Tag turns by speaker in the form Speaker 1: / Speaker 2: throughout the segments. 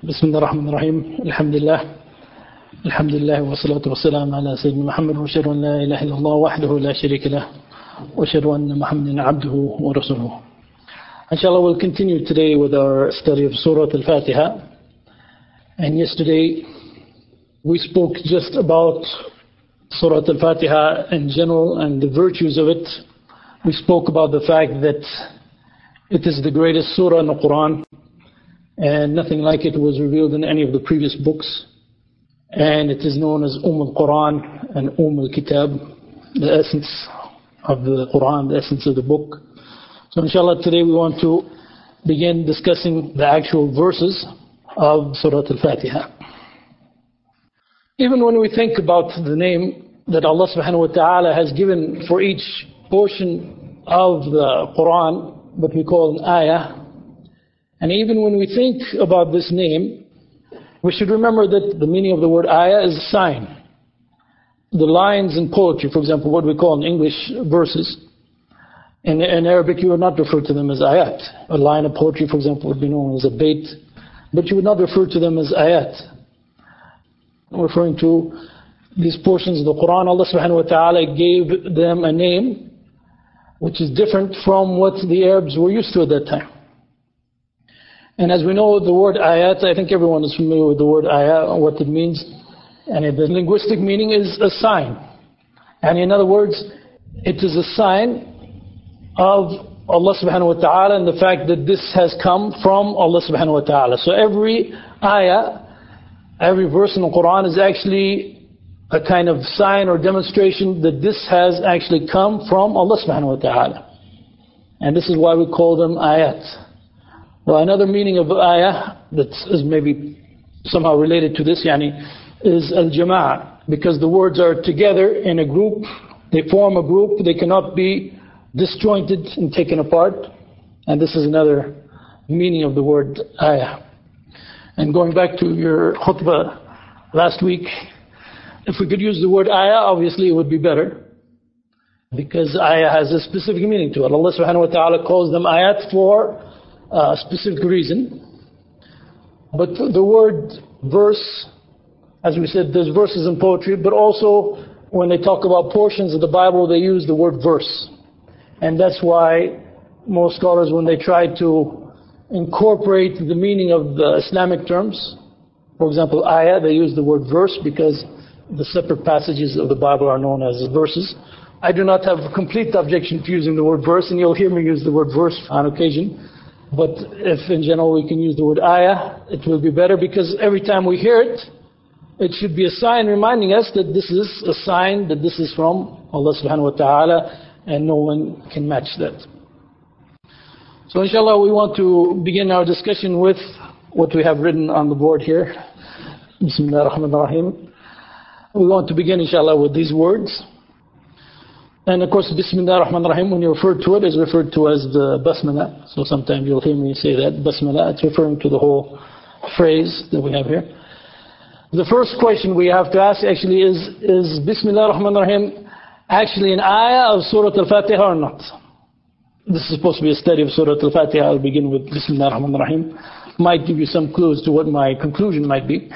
Speaker 1: بسم الله الرحمن الرحيم الحمد لله والصلاة والسلام على سيدنا محمد وأشهد أن لا إله إلا الله وحده لا شريك له وأشهد أن محمدا عبده ورسوله. Inshallah, we'll continue today with our study of Surah Al-Fatiha. And yesterday we spoke just about Surah Al-Fatiha in general and the virtues of it. We spoke about the fact that it is the greatest surah in the Quran, and nothing like it was revealed in any of the previous books. And it is known as Al-Quran and Al-Kitab, the essence of the Quran, the essence of the book. So inshallah today we want to begin discussing the actual verses of Surah Al-Fatiha. Even when we think about the name that Allah subhanahu wa ta'ala has given for each portion of the Quran, what we call an ayah, and even when we think about this name, we should remember that the meaning of the word ayah is a sign. The lines in poetry, for example, what we call in English verses, in Arabic you would not refer to them as ayat. A line of poetry, for example, would be known as a bayt, but you would not refer to them as ayat. Referring to these portions of the Quran, Allah subhanahu wa ta'ala gave them a name which is different from what the Arabs were used to at that time. And as we know, the word ayat, I think everyone is familiar with the word ayat, what it means. And the linguistic meaning is a sign. And in other words, it is a sign of Allah subhanahu wa ta'ala and the fact that this has come from Allah subhanahu wa ta'ala. So every ayah, every verse in the Quran is actually a kind of sign or demonstration that this has actually come from Allah subhanahu wa ta'ala. And this is why we call them ayat. Well, another meaning of ayah that is maybe somehow related to this is al-jama'ah, because the words are together in a group, they form a group, they cannot be disjointed and taken apart, and this is another meaning of the word ayah. And going back to your khutbah last week, if we could use the word ayah, obviously it would be better, because ayah has a specific meaning to it. Allah subhanahu wa ta'ala calls them ayat for a specific reason. But the word verse, as we said, there's verses in poetry, but also when they talk about portions of the Bible, they use the word verse. And that's why most scholars, when they try to incorporate the meaning of the Islamic terms, for example, ayah, they use the word verse because the separate passages of the Bible are known as verses. I do not have a complete objection to using the word verse, and you'll hear me use the word verse on occasion. But if in general we can use the word ayah, it will be better, because every time we hear it, it should be a sign reminding us that this is a sign that this is from Allah subhanahu wa ta'ala, and no one can match that. So inshallah we want to begin our discussion with what we have written on the board here. Bismillah ar-Rahman ar-Rahim. We want to begin inshallah with these words. And of course, Bismillah ar-Rahman ar-Rahim, when you refer to it, is referred to as the Basmala. So sometimes you'll hear me say that, Basmala. It's referring to the whole phrase that we have here. The first question we have to ask actually is Bismillah ar-Rahman ar-Rahim actually an ayah of Surah Al-Fatiha or not? This is supposed to be a study of Surah Al-Fatiha. I'll begin with Bismillah ar-Rahman ar-Rahim. Might give you some clues to what my conclusion might be.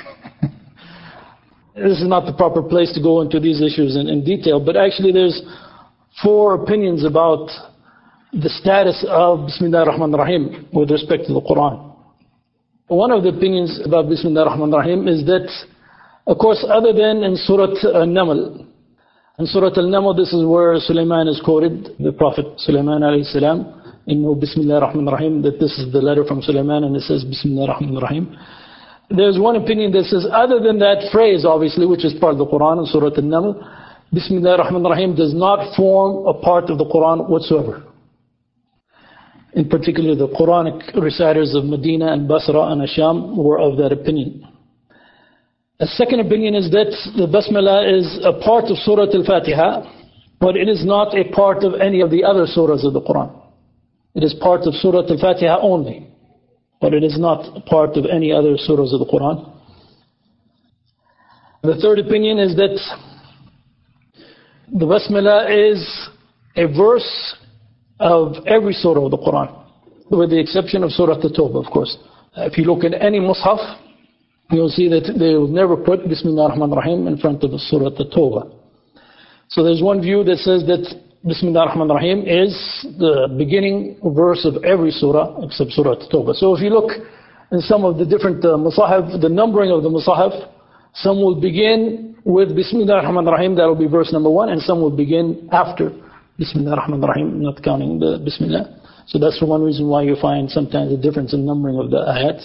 Speaker 1: This is not the proper place to go into these issues in detail, but actually there's 4 opinions about the status of Bismillah ar-Rahman ar-Rahim with respect to the Quran. One of the opinions about Bismillah ar-Rahman ar-Rahim is that, of course, other than in Surah Al-Naml, in Surah Al-Naml, this is where Sulaiman is quoted, the Prophet Sulaiman alayhi salam, in Bismillah ar-Rahman ar-Rahim, that this is the letter from Sulaiman and it says Bismillah ar-Rahman ar-Rahim. There's one opinion that says, other than that phrase, obviously, which is part of the Quran in Surah Al-Naml, Bismillah ar-Rahman ar-Rahim does not form a part of the Quran whatsoever. In particular, the Quranic reciters of Medina and Basra and Asham were of that opinion. A second opinion is that the Basmala is a part of Surah Al-Fatiha, but it is not a part of any of the other surahs of the Quran. It is part of Surah Al-Fatiha only, but it is not a part of any other surahs of the Quran. The third opinion is that the Basmala is a verse of every surah of the Quran, with the exception of Surah At-Tawbah, of course. If you look at any Mus'haf, you'll see that they will never put Bismillah ar-Rahman ar-Rahim in front of the Surah At-Tawbah. So there's one view that says that Bismillah ar-Rahman ar-Rahim is the beginning verse of every surah except Surah At-Tawbah. So if you look in some of the different Musahaf, the numbering of the Musahaf, some will begin with Bismillah ar-Rahman ar-Rahim, that will be verse number 1, and some will begin after Bismillah ar-Rahman ar-Rahim, not counting the Bismillah. So that's one reason why you find sometimes a difference in numbering of the ayat.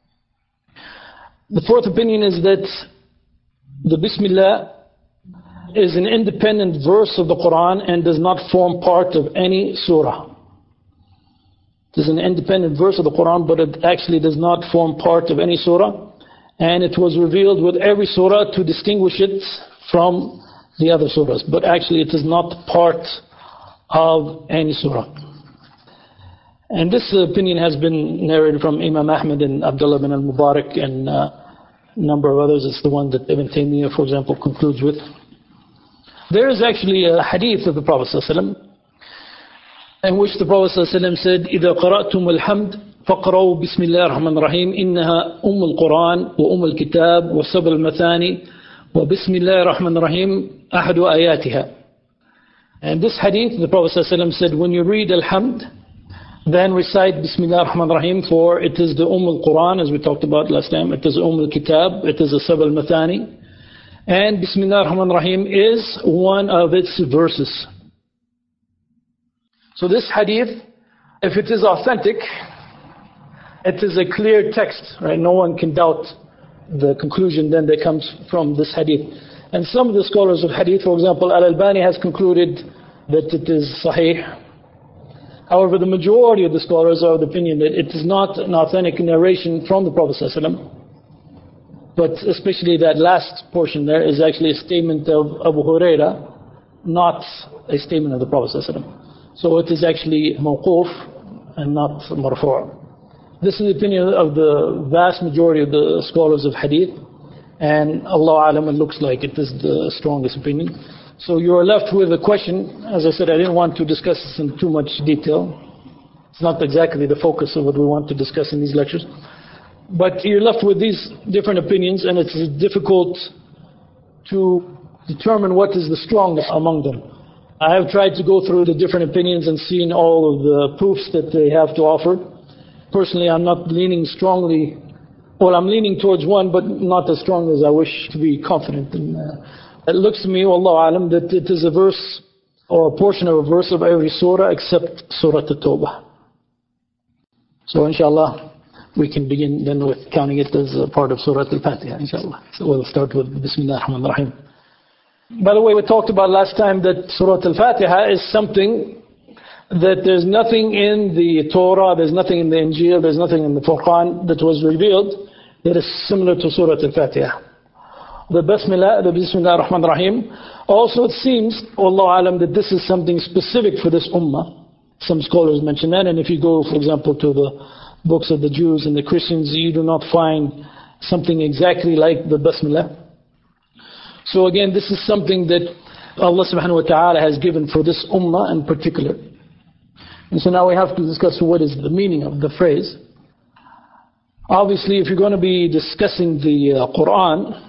Speaker 1: The fourth opinion is that the Bismillah is an independent verse of the Quran and does not form part of any surah. It is an independent verse of the Quran, but it actually does not form part of any surah. And it was revealed with every surah to distinguish it from the other surahs. But actually it is not part of any surah. And this opinion has been narrated from Imam Ahmad and Abdullah bin al-Mubarak and a number of others. It's the one that Ibn Taymiyyah, for example, concludes with. There is actually a hadith of the Prophet ﷺ in which the Prophet ﷺ said, إِذَا قَرَأْتُمُ الْحَمْدِ فَقْرَوْا بِسْمِ اللَّهِ الرَّحْمَنِ الرَّحِيمِ إِنَّهَا الْقُرْآنِ الْكِتَابِ وَسَبَ الْمَثَانِ وَبِسْمِ اللَّهِ الرَّحْمَنِ الرَّحِيمِ أَحَدُ آيَاتِهَا. And this hadith, the Prophet ﷺ said, when you read Alhamd, then recite Bismillah ar-Rahman ar-Rahim, for it is the Al-Quran, as we talked about last time. It is Al-Kitab, it is the Sab al-Mathani. And Bismillah ar-Rahman ar-Rahim is one of its verses. So this hadith, if it is authentic, it is a clear text, right? No one can doubt the conclusion then that comes from this hadith. And some of the scholars of hadith, for example, Al-Albani has concluded that it is sahih. However, the majority of the scholars are of the opinion that it is not an authentic narration from the Prophet ﷺ, but especially that last portion there is actually a statement of Abu Huraira, not a statement of the Prophet ﷺ. So it is actually mawquf and not marfu'. This is the opinion of the vast majority of the scholars of hadith, and Allah alam, it looks like it is the strongest opinion. So you are left with a question. As I said, I didn't want to discuss this in too much detail. It's not exactly the focus of what we want to discuss in these lectures. But you're left with these different opinions, and it's difficult to determine what is the strongest among them. I have tried to go through the different opinions and seen all of the proofs that they have to offer. Personally, I'm not leaning strongly. Well, I'm leaning towards one, but not as strong as I wish to be confident in. It looks to me, Wallahu alam, that it is a verse or a portion of a verse of every surah except Surah At-Tawbah. So inshallah, we can begin then with counting it as a part of Surah Al-Fatiha, inshallah. So we'll start with Bismillah ar-Rahman ar-Rahim. By the way, we talked about last time that Surah Al-Fatiha is something that there's nothing in the Torah, there's nothing in the Injil, there's nothing in the Furqan that was revealed that is similar to Surah Al-Fatiha. The Bismillah ar-Rahman ar-Rahim. Also it seems, Wallahu alam, that this is something specific for this ummah. Some scholars mention that, and if you go, for example, to the books of the Jews and the Christians, you do not find something exactly like the Bismillah. So again, this is something that Allah subhanahu wa ta'ala has given for this ummah in particular. And so now we have to discuss what is the meaning of the phrase. Obviously, if you're going to be discussing the Quran,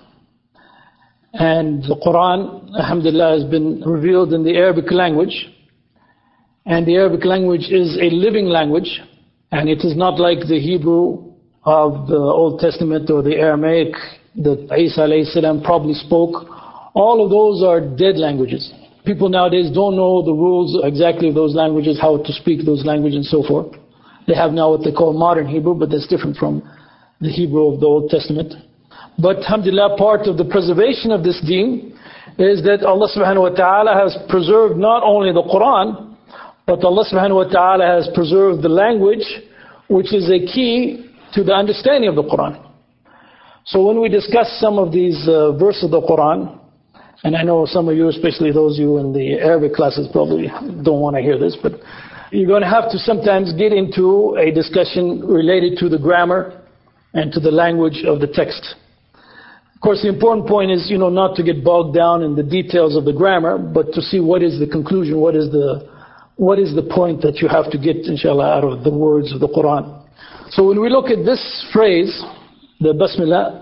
Speaker 1: and the Quran, alhamdulillah, has been revealed in the Arabic language, and the Arabic language is a living language, and it is not like the Hebrew of the Old Testament or the Aramaic that Isa alayhi salam probably spoke. All of those are dead languages. People nowadays don't know the rules exactly of those languages, how to speak those languages and so forth. They have now what they call modern Hebrew, but that's different from the Hebrew of the Old Testament. But alhamdulillah, part of the preservation of this deen is that Allah subhanahu wa ta'ala has preserved not only the Quran, but Allah subhanahu wa ta'ala has preserved the language, which is a key to the understanding of the Quran. So when we discuss some of these verses of the Quran, and I know some of you, especially those of you in the Arabic classes, probably don't want to hear this, but you're going to have to sometimes get into a discussion related to the grammar and to the language of the text. Of course, the important point is, not to get bogged down in the details of the grammar, but to see what is the conclusion, what is the point that you have to get, inshallah, out of the words of the Quran. So when we look at this phrase, the Bismillah,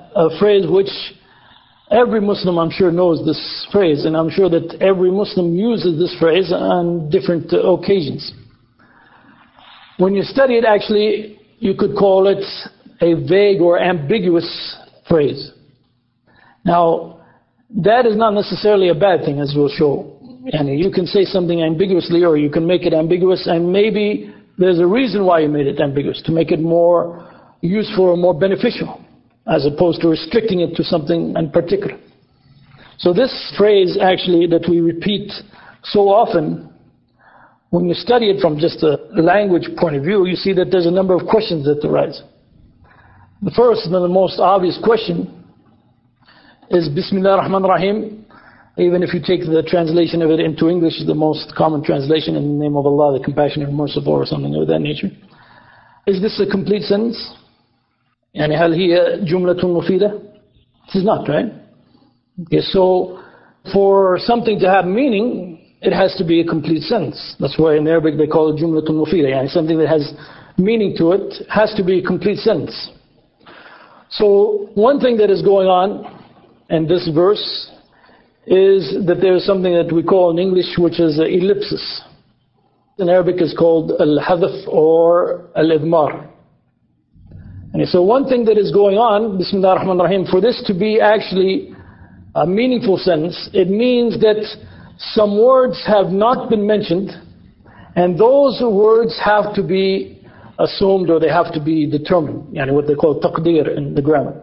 Speaker 1: a phrase which every Muslim, I'm sure, knows this phrase, and I'm sure that every Muslim uses this phrase on different occasions. When you study it, actually, you could call it a vague or ambiguous phrase. Now, that is not necessarily a bad thing, as we'll show. And you can say something ambiguously, or you can make it ambiguous, and maybe there's a reason why you made it ambiguous, to make it more useful or more beneficial, as opposed to restricting it to something in particular. So this phrase, actually, that we repeat so often, when you study it from just a language point of view, you see that there's a number of questions that arise. The first and the most obvious question is Bismillah ar-Rahman ar-Rahim. Even if you take the translation of it into English, the most common translation, in the name of Allah, the compassionate and merciful, or something of that nature. Is this a complete sentence? يعني هل هي جملة مفيدة? It is not, right? Okay, so for something to have meaning, it has to be a complete sentence. That's why in Arabic they call it جملة مفيدة. يعني something that has meaning to it has to be a complete sentence. So one thing that is going on in this verse is that there is something that we call in English, which is an ellipsis. In Arabic is called al-hadaf or al-idmar. And so one thing that is going on, Bismillah ar-Rahman ar-Rahim, for this to be actually a meaningful sentence, it means that some words have not been mentioned, and those words have to be assumed, or they have to be determined, yani what they call taqdeer in the grammar.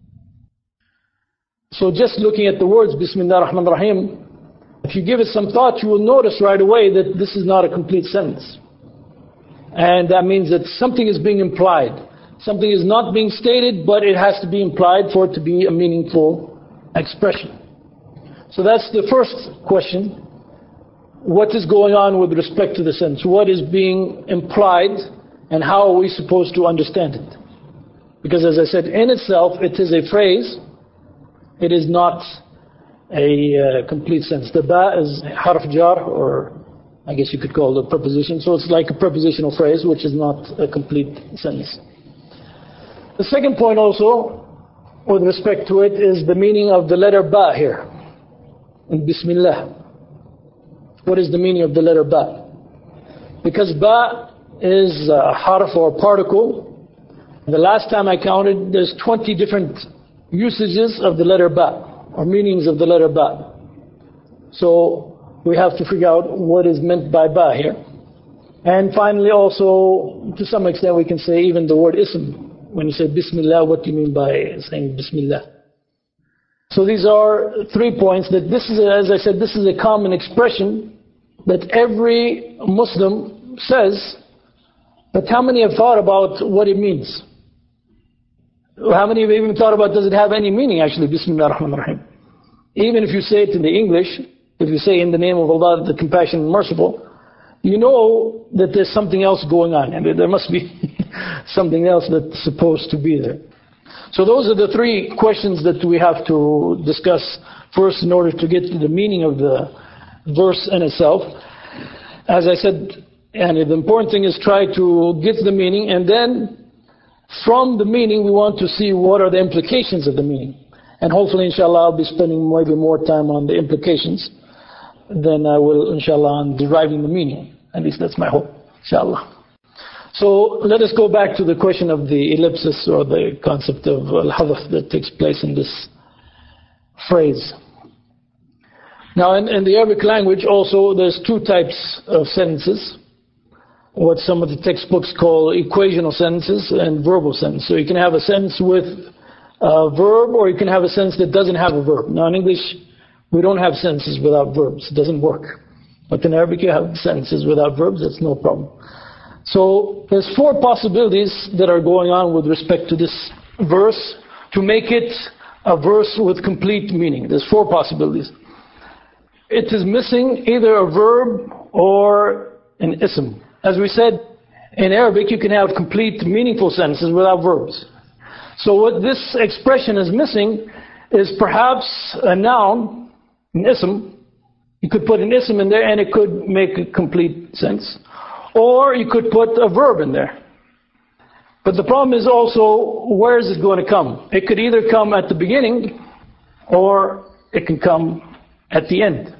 Speaker 1: So just looking at the words Bismillah ar-Rahman ar-Rahim, if you give it some thought, you will notice right away that this is not a complete sentence. And that means that something is being implied. Something is not being stated, but it has to be implied for it to be a meaningful expression. So that's the first question. What is going on with respect to the sentence? What is being implied, and how are we supposed to understand it? Because as I said, in itself, it is a phrase. It is not a complete sentence. The ba is harf jar, or I guess you could call it a preposition. So it's like a prepositional phrase, which is not a complete sentence. The second point also, with respect to it, is the meaning of the letter ba here, in Bismillah. What is the meaning of the letter ba? Because ba is a harf or particle. The last time I counted, there's 20 different usages of the letter ba, or meanings of the letter ba. So we have to figure out what is meant by ba here. And finally also, to some extent we can say even the word ism. When you say Bismillah, what do you mean by saying Bismillah? So these are 3 points that this is, as I said, this is a common expression that every Muslim says, but how many have thought about what it means? How many have even thought about, does it have any meaning actually, Bismillah ar-Rahman ar-Rahim? Even if you say it in the English, if you say in the name of Allah, the compassionate and merciful, you know that there's something else going on, and there must be something else that's supposed to be there. So those are the 3 questions that we have to discuss first in order to get to the meaning of the verse in itself. As I said, and the important thing is try to get the meaning, and then from the meaning we want to see what are the implications of the meaning. And hopefully, inshallah, I'll be spending maybe more time on the implications than I will, inshallah, on deriving the meaning. At least that's my hope, inshallah. So let us go back to the question of the ellipsis, or the concept of al-hadaf that takes place in this phrase. Now in the Arabic language also there's 2 types of sentences. What some of the textbooks call equational sentences and verbal sentences. So you can have a sentence with a verb, or you can have a sentence that doesn't have a verb. Now in English we don't have sentences without verbs. It doesn't work. But in Arabic you have sentences without verbs. That's no problem. So there's 4 possibilities that are going on with respect to this verse to make it a verse with complete meaning. There's 4 possibilities. It is missing either a verb or an ism. As we said, in Arabic you can have complete meaningful sentences without verbs. So what this expression is missing is perhaps a noun, an ism. You could put an ism in there and it could make a complete sense. Or you could put a verb in there. But the problem is also, where is it going to come? It could either come at the beginning or it can come at the end.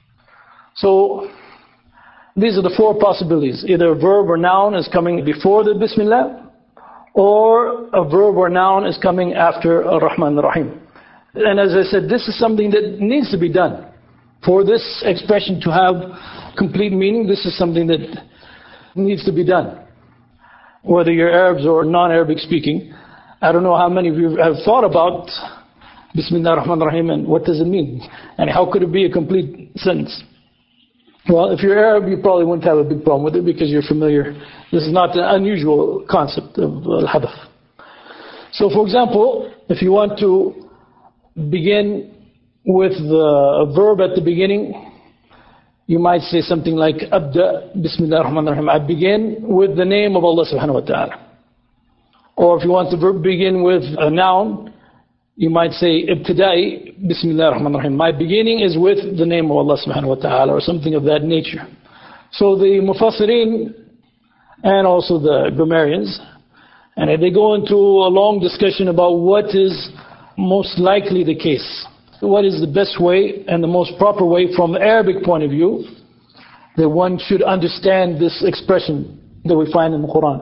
Speaker 1: So these are the four possibilities. Either a verb or noun is coming before the Bismillah, or a verb or noun is coming after Ar-Rahman Ar-Rahim. And as I said, this is something that needs to be done. For this expression to have complete meaning, this is something that needs to be done. Whether you're Arabs or non-Arabic speaking, I don't know how many of you have thought about Bismillah ar-Rahman ar-Rahim and what does it mean? And how could it be a complete sentence? Well, if you're Arab, you probably wouldn't have a big problem with it because you're familiar. This is not an unusual concept of al-hadath. So for example, if you want to begin with the verb at the beginning, you might say something like Abda Bismillah ar-Rahman ar-Rahim. I begin with the name of Allah subhanahu wa ta'ala. Or if you want the verb begin with a noun, you might say Ibtidai Bismillah ar-Rahman ar-Rahim. My beginning is with the name of Allah subhanahu wa ta'ala, or something of that nature. So the Mufassirin and also the grammarians, and they go into a long discussion about what is most likely the case. What is the best way and the most proper way from the Arabic point of view that one should understand this expression that we find in the Quran.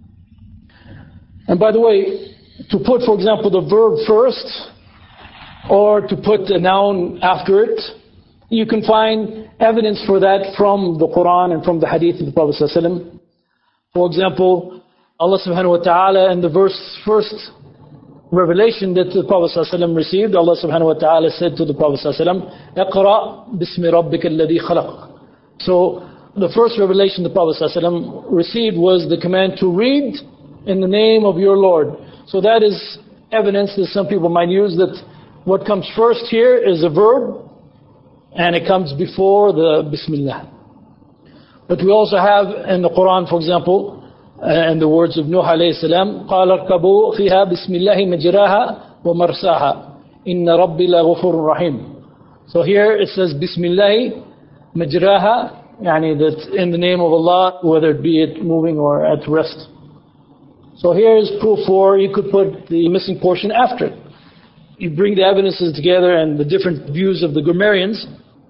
Speaker 1: And by the way, to put, for example, the verb first or to put a noun after it, you can find evidence for that from the Quran and from the hadith of the Prophet ﷺ. For example, Allah subhanahu wa ta'ala in the first revelation that the Prophet ﷺ received, Allah subhanahu wa ta'ala said to the Prophet ﷺ, اقرأ بسم ربك الذي خلق. So the first revelation the Prophet ﷺ received was the command to read in the name of your Lord. So that is evidence that some people might use that what comes first here is a verb and it comes before the Bismillah. But we also have in the Quran, for example, and the words of Nuh alayhi salam, قال اركبوا فيها بسم الله مجراها ومرساها إن ربي لغفور رحيم. So here it says Bismillah مجراها, يعني that in the name of Allah, whether it be it moving or at rest. So here is proof for you could put the missing portion after it. You bring the evidences together and the different views of the grammarians.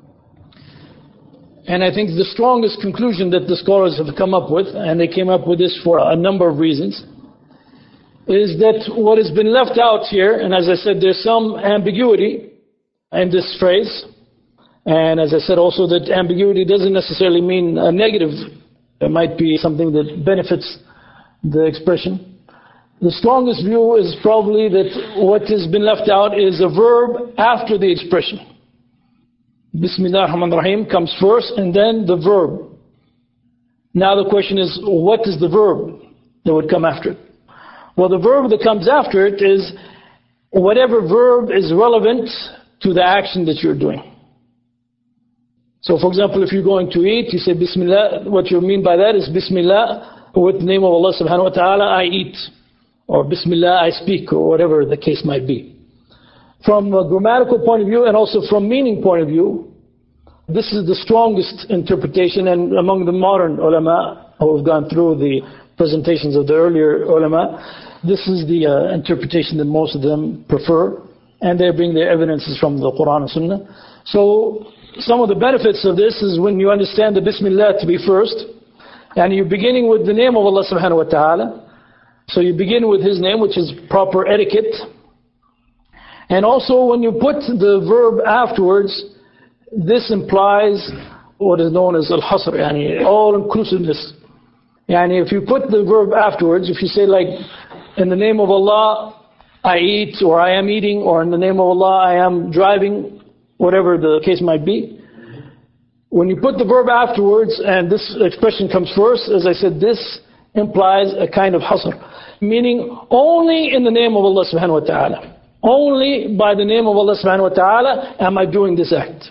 Speaker 1: And I think the strongest conclusion that the scholars have come up with, and they came up with this for a number of reasons, is that what has been left out here, and as I said, there's some ambiguity in this phrase. And as I said also, that ambiguity doesn't necessarily mean a negative. It might be something that benefits the expression. The strongest view is probably that what has been left out is a verb after the expression. Bismillah ar-Rahman ar-Rahim comes first and then the verb. Now the question is, what is the verb that would come after it? Well, the verb that comes after it is whatever verb is relevant to the action that you're doing. So for example, if you're going to eat, you say Bismillah. What you mean by that is Bismillah, with the name of Allah subhanahu wa ta'ala, I eat. Or Bismillah, I speak, or whatever the case might be. From a grammatical point of view and also from meaning point of view, this is the strongest interpretation. And among the modern ulama who have gone through the presentations of the earlier ulama, this is the interpretation that most of them prefer. And they bring their evidences from the Quran and Sunnah. So some of the benefits of this is when you understand the Bismillah to be first, and you're beginning with the name of Allah subhanahu wa ta'ala. So you begin with His name, which is proper etiquette. And also when you put the verb afterwards, this implies what is known as al-hasr, yani all-inclusiveness. Yani if you put the verb afterwards, if you say like, in the name of Allah, I eat, or I am eating, or in the name of Allah, I am driving, whatever the case might be. When you put the verb afterwards and this expression comes first, as I said, this implies a kind of hasr, meaning only in the name of Allah subhanahu wa ta'ala. Only by the name of Allah subhanahu wa ta'ala am I doing this act.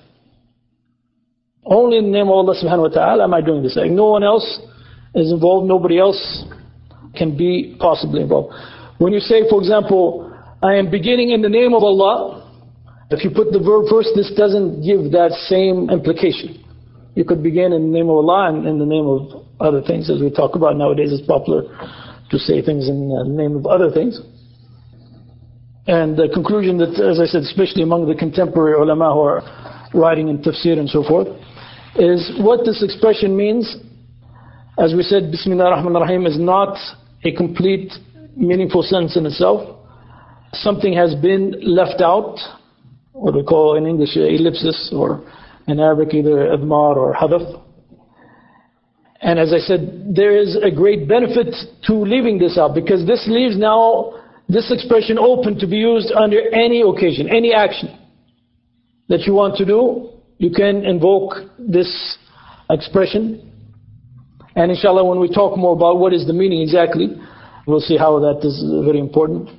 Speaker 1: Only in the name of Allah subhanahu wa ta'ala am I doing this act. No one else is involved, nobody else can be possibly involved. When you say, for example, I am beginning in the name of Allah, if you put the verb first, this doesn't give that same implication. You could begin in the name of Allah and in the name of other things, as we talk about nowadays. It's popular to say things in the name of other things. And the conclusion that, as I said, especially among the contemporary ulama who are writing in tafsir and so forth, is what this expression means. As we said, Bismillah ar-Rahman ar-Rahim is not a complete, meaningful sentence in itself. Something has been left out, what we call in English ellipsis, or in Arabic either admar or hadaf. And as I said, there is a great benefit to leaving this out, because this leaves now this expression open to be used under any occasion, any action that you want to do. You can invoke this expression. And inshallah, when we talk more about what is the meaning exactly, we'll see how that is very important.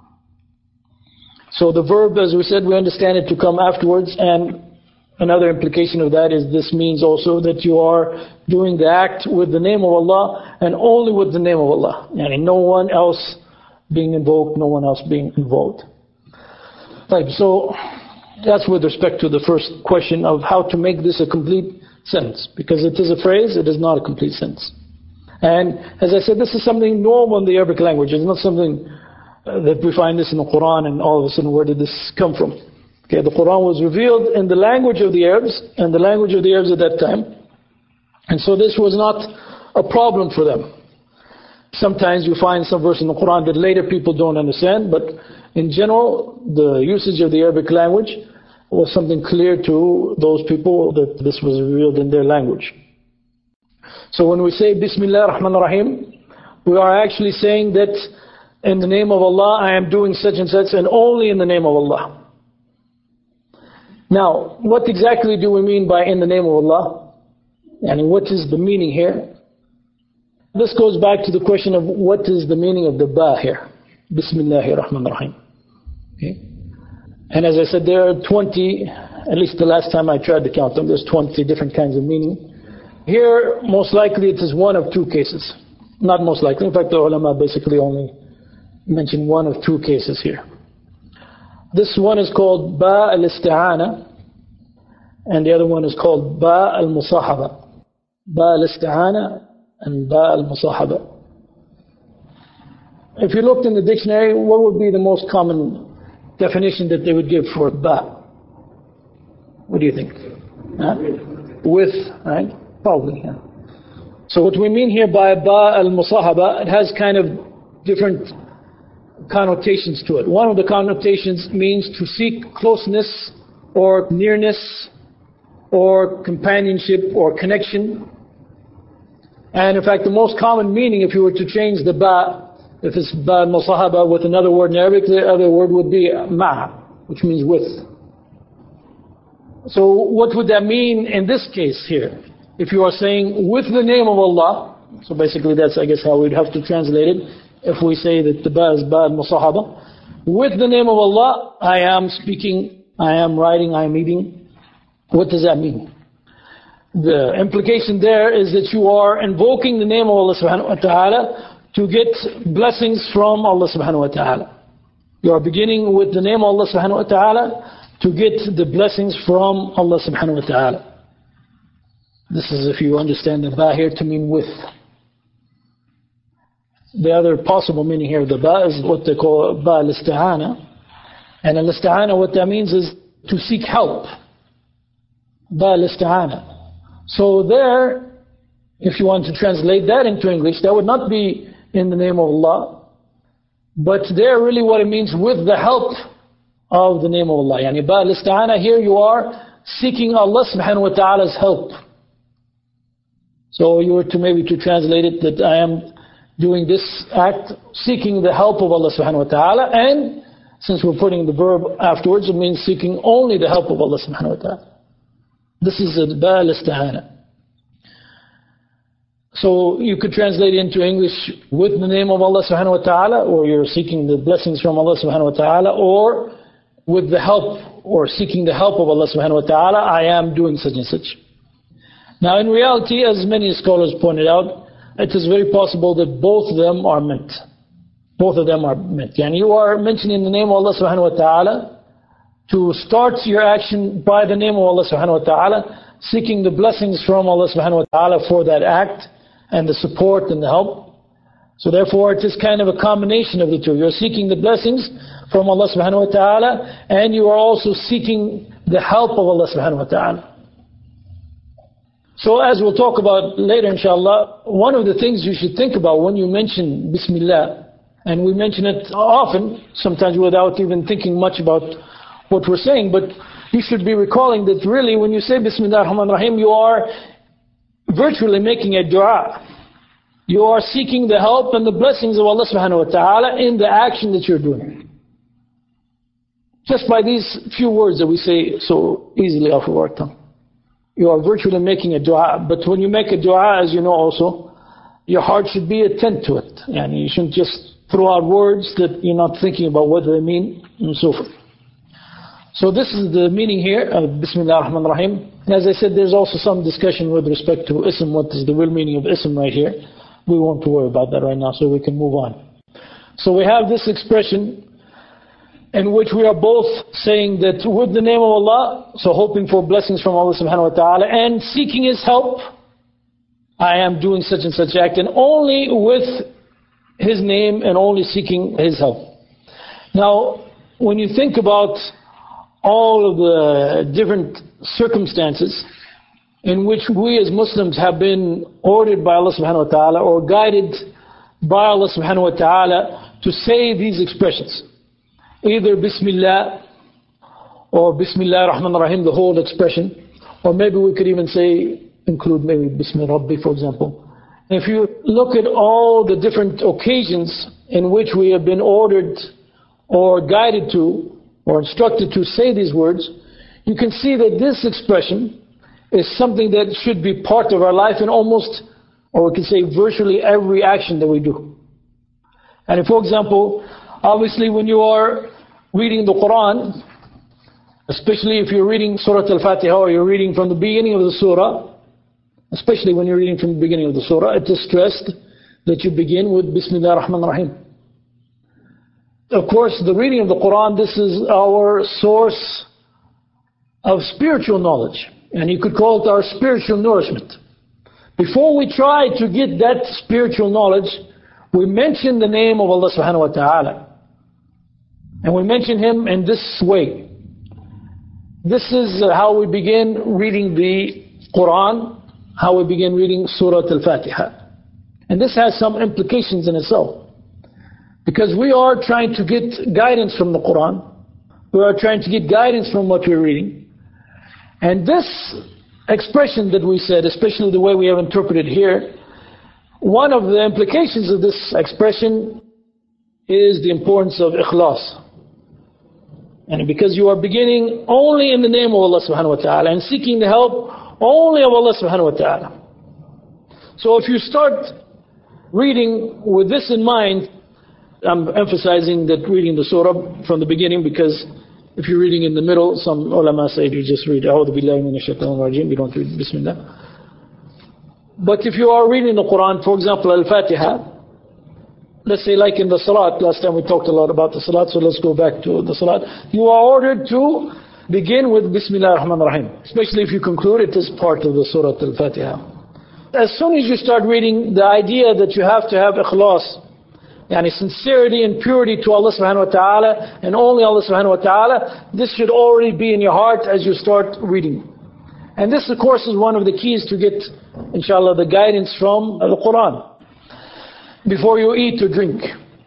Speaker 1: So the verb, as we said, we understand it to come afterwards, and another implication of that is this means also that you are doing the act with the name of Allah and only with the name of Allah. Yani no one else being invoked, no one else being involved. Right, so that's with respect to the first question of how to make this a complete sentence. Because it is a phrase, it is not a complete sentence. And as I said, this is something normal in the Arabic language. It's not something that we find this in the Quran and all of a sudden where did this come from? Okay, the Quran was revealed in the language of the Arabs and the language of the Arabs at that time. And so this was not a problem for them. Sometimes you find some verse in the Quran that later people don't understand, but in general, the usage of the Arabic language was something clear to those people that this was revealed in their language. So when we say Bismillah ar-Rahman ar-Rahim, we are actually saying that in the name of Allah, I am doing such and such, and only in the name of Allah. Now, what exactly do we mean by in the name of Allah? And what is the meaning here? This goes back to the question of what is the meaning of the ba here. Bismillahir Rahmanir Rahim. Okay? And as I said, there are 20, at least the last time I tried to count them, there's 20 different kinds of meaning. Here, most likely it is one of two cases. Not most likely. In fact, the ulama basically only mention one of two cases here. This one is called ba al-isti'ana, and the other one is called ba al-musahaba. Ba al-isti'ana and ba al-musahaba. If you looked in the dictionary, what would be the most common definition that they would give for ba? What do you think? Huh? With, right? Probably. Yeah. So what we mean here by ba al-musahaba, it has kind of different connotations to it. One of the connotations means to seek closeness or nearness or companionship or connection. And in fact, the most common meaning, if you were to change the ba, if it's ba al-musahaba with another word in Arabic, the other word would be ma, which means with. So what would that mean in this case here? If you are saying with the name of Allah, so basically that's I guess how we'd have to translate it. If we say that the ba is ba al-musahaba, with the name of Allah, I am speaking, I am writing, I am eating. What does that mean? The implication there is that you are invoking the name of Allah subhanahu wa ta'ala to get blessings from Allah subhanahu wa ta'ala. You are beginning with the name of Allah subhanahu wa ta'ala to get the blessings from Allah subhanahu wa ta'ala. This is if you understand the ba here to mean with. The other possible meaning here, the ba is what they call ba al-isti'ana. And al-isti'ana, what that means is to seek help. Ba al-isti'ana. So there, if you want to translate that into English, that would not be in the name of Allah. But there really what it means with the help of the name of Allah. Yani ba al-isti'ana, here you are seeking Allah subhanahu wa ta'ala's help. So you were to maybe to translate it that I am doing this act, seeking the help of Allah subhanahu wa ta'ala, and since we're putting the verb afterwards, it means seeking only the help of Allah subhanahu wa ta'ala. This is ba al-isti'ana. So you could translate it into English with the name of Allah subhanahu wa ta'ala, or you're seeking the blessings from Allah subhanahu wa ta'ala, or with the help, or seeking the help of Allah subhanahu wa ta'ala, I am doing such and such. Now in reality, as many scholars pointed out, it is very possible that both of them are meant. Both of them are meant. And you are mentioning the name of Allah subhanahu wa ta'ala to start your action by the name of Allah subhanahu wa ta'ala, seeking the blessings from Allah subhanahu wa ta'ala for that act and the support and the help. So therefore it is kind of a combination of the two. You're seeking the blessings from Allah subhanahu wa ta'ala, and you are also seeking the help of Allah subhanahu wa ta'ala. So as we'll talk about later inshallah, one of the things you should think about when you mention Bismillah, and we mention it often, sometimes without even thinking much about what we're saying, but you should be recalling that really when you say Bismillah ar-Rahman ar-Rahim, you are virtually making a dua. You are seeking the help and the blessings of Allah subhanahu wa ta'ala in the action that you're doing. Just by these few words that we say so easily off of our tongue. You are virtually making a dua. But when you make a dua, as you know also, your heart should be attent to it. And you shouldn't just throw out words that you're not thinking about what they mean, and so forth. So this is the meaning here of Bismillah ar-Rahman ar-Rahim. As I said, there's also some discussion with respect to ism, what is the real meaning of ism right here. We won't worry about that right now, so we can move on. So we have this expression in which we are both saying that with the name of Allah, so hoping for blessings from Allah subhanahu wa ta'ala, and seeking His help, I am doing such and such act, and only with His name and only seeking His help. Now, when you think about all of the different circumstances in which we as Muslims have been ordered by Allah subhanahu wa ta'ala or guided by Allah subhanahu wa ta'ala to say these expressions, either Bismillah or Bismillah ar-Rahman ar-Rahim, the whole expression, or maybe we could even say, include maybe Bismillah Rabbi, for example. If you look at all the different occasions in which we have been ordered or guided to or instructed to say these words, you can see that this expression is something that should be part of our life in almost, or we can say virtually every action that we do. And if, for example, obviously when you are reading the Quran, especially if you're reading Surah Al-Fatiha or you're reading from the beginning of the surah, especially when you're reading from the beginning of the surah, it is stressed that you begin with Bismillah ar-Rahman ar-Rahim. Of course, the reading of the Quran, this is our source of spiritual knowledge. And you could call it our spiritual nourishment. Before we try to get that spiritual knowledge, we mention the name of Allah subhanahu wa ta'ala. And we mention Him in this way. This is how we begin reading the Quran, how we begin reading Surah Al-Fatiha. And this has some implications in itself. Because we are trying to get guidance from the Quran. We are trying to get guidance from what we're reading. And this expression that we said, especially the way we have interpreted here, one of the implications of this expression is the importance of ikhlas. And because you are beginning only in the name of Allah subhanahu wa ta'ala and seeking the help only of Allah subhanahu wa ta'ala. So if you start reading with this in mind, I'm emphasizing that reading the surah from the beginning, because if you're reading in the middle, some ulama say you just read A'udhu Billahi Minash Shaitanir Rajeem, you don't read Bismillah. But if you are reading the Quran, for example Al-Fatiha, let's say like in the Salat, last time we talked a lot about the Salat, so let's go back to the Salat. You are ordered to begin with Bismillah ar-Rahman ar-Rahim, especially if you conclude it is part of the Surah Al-Fatiha. As soon as you start reading, the idea that you have to have ikhlas, yani sincerity and purity to Allah subhanahu wa ta'ala and only Allah subhanahu wa ta'ala, this should already be in your heart as you start reading. And this of course is one of the keys to get, inshallah, the guidance from the Quran. Before you eat or drink.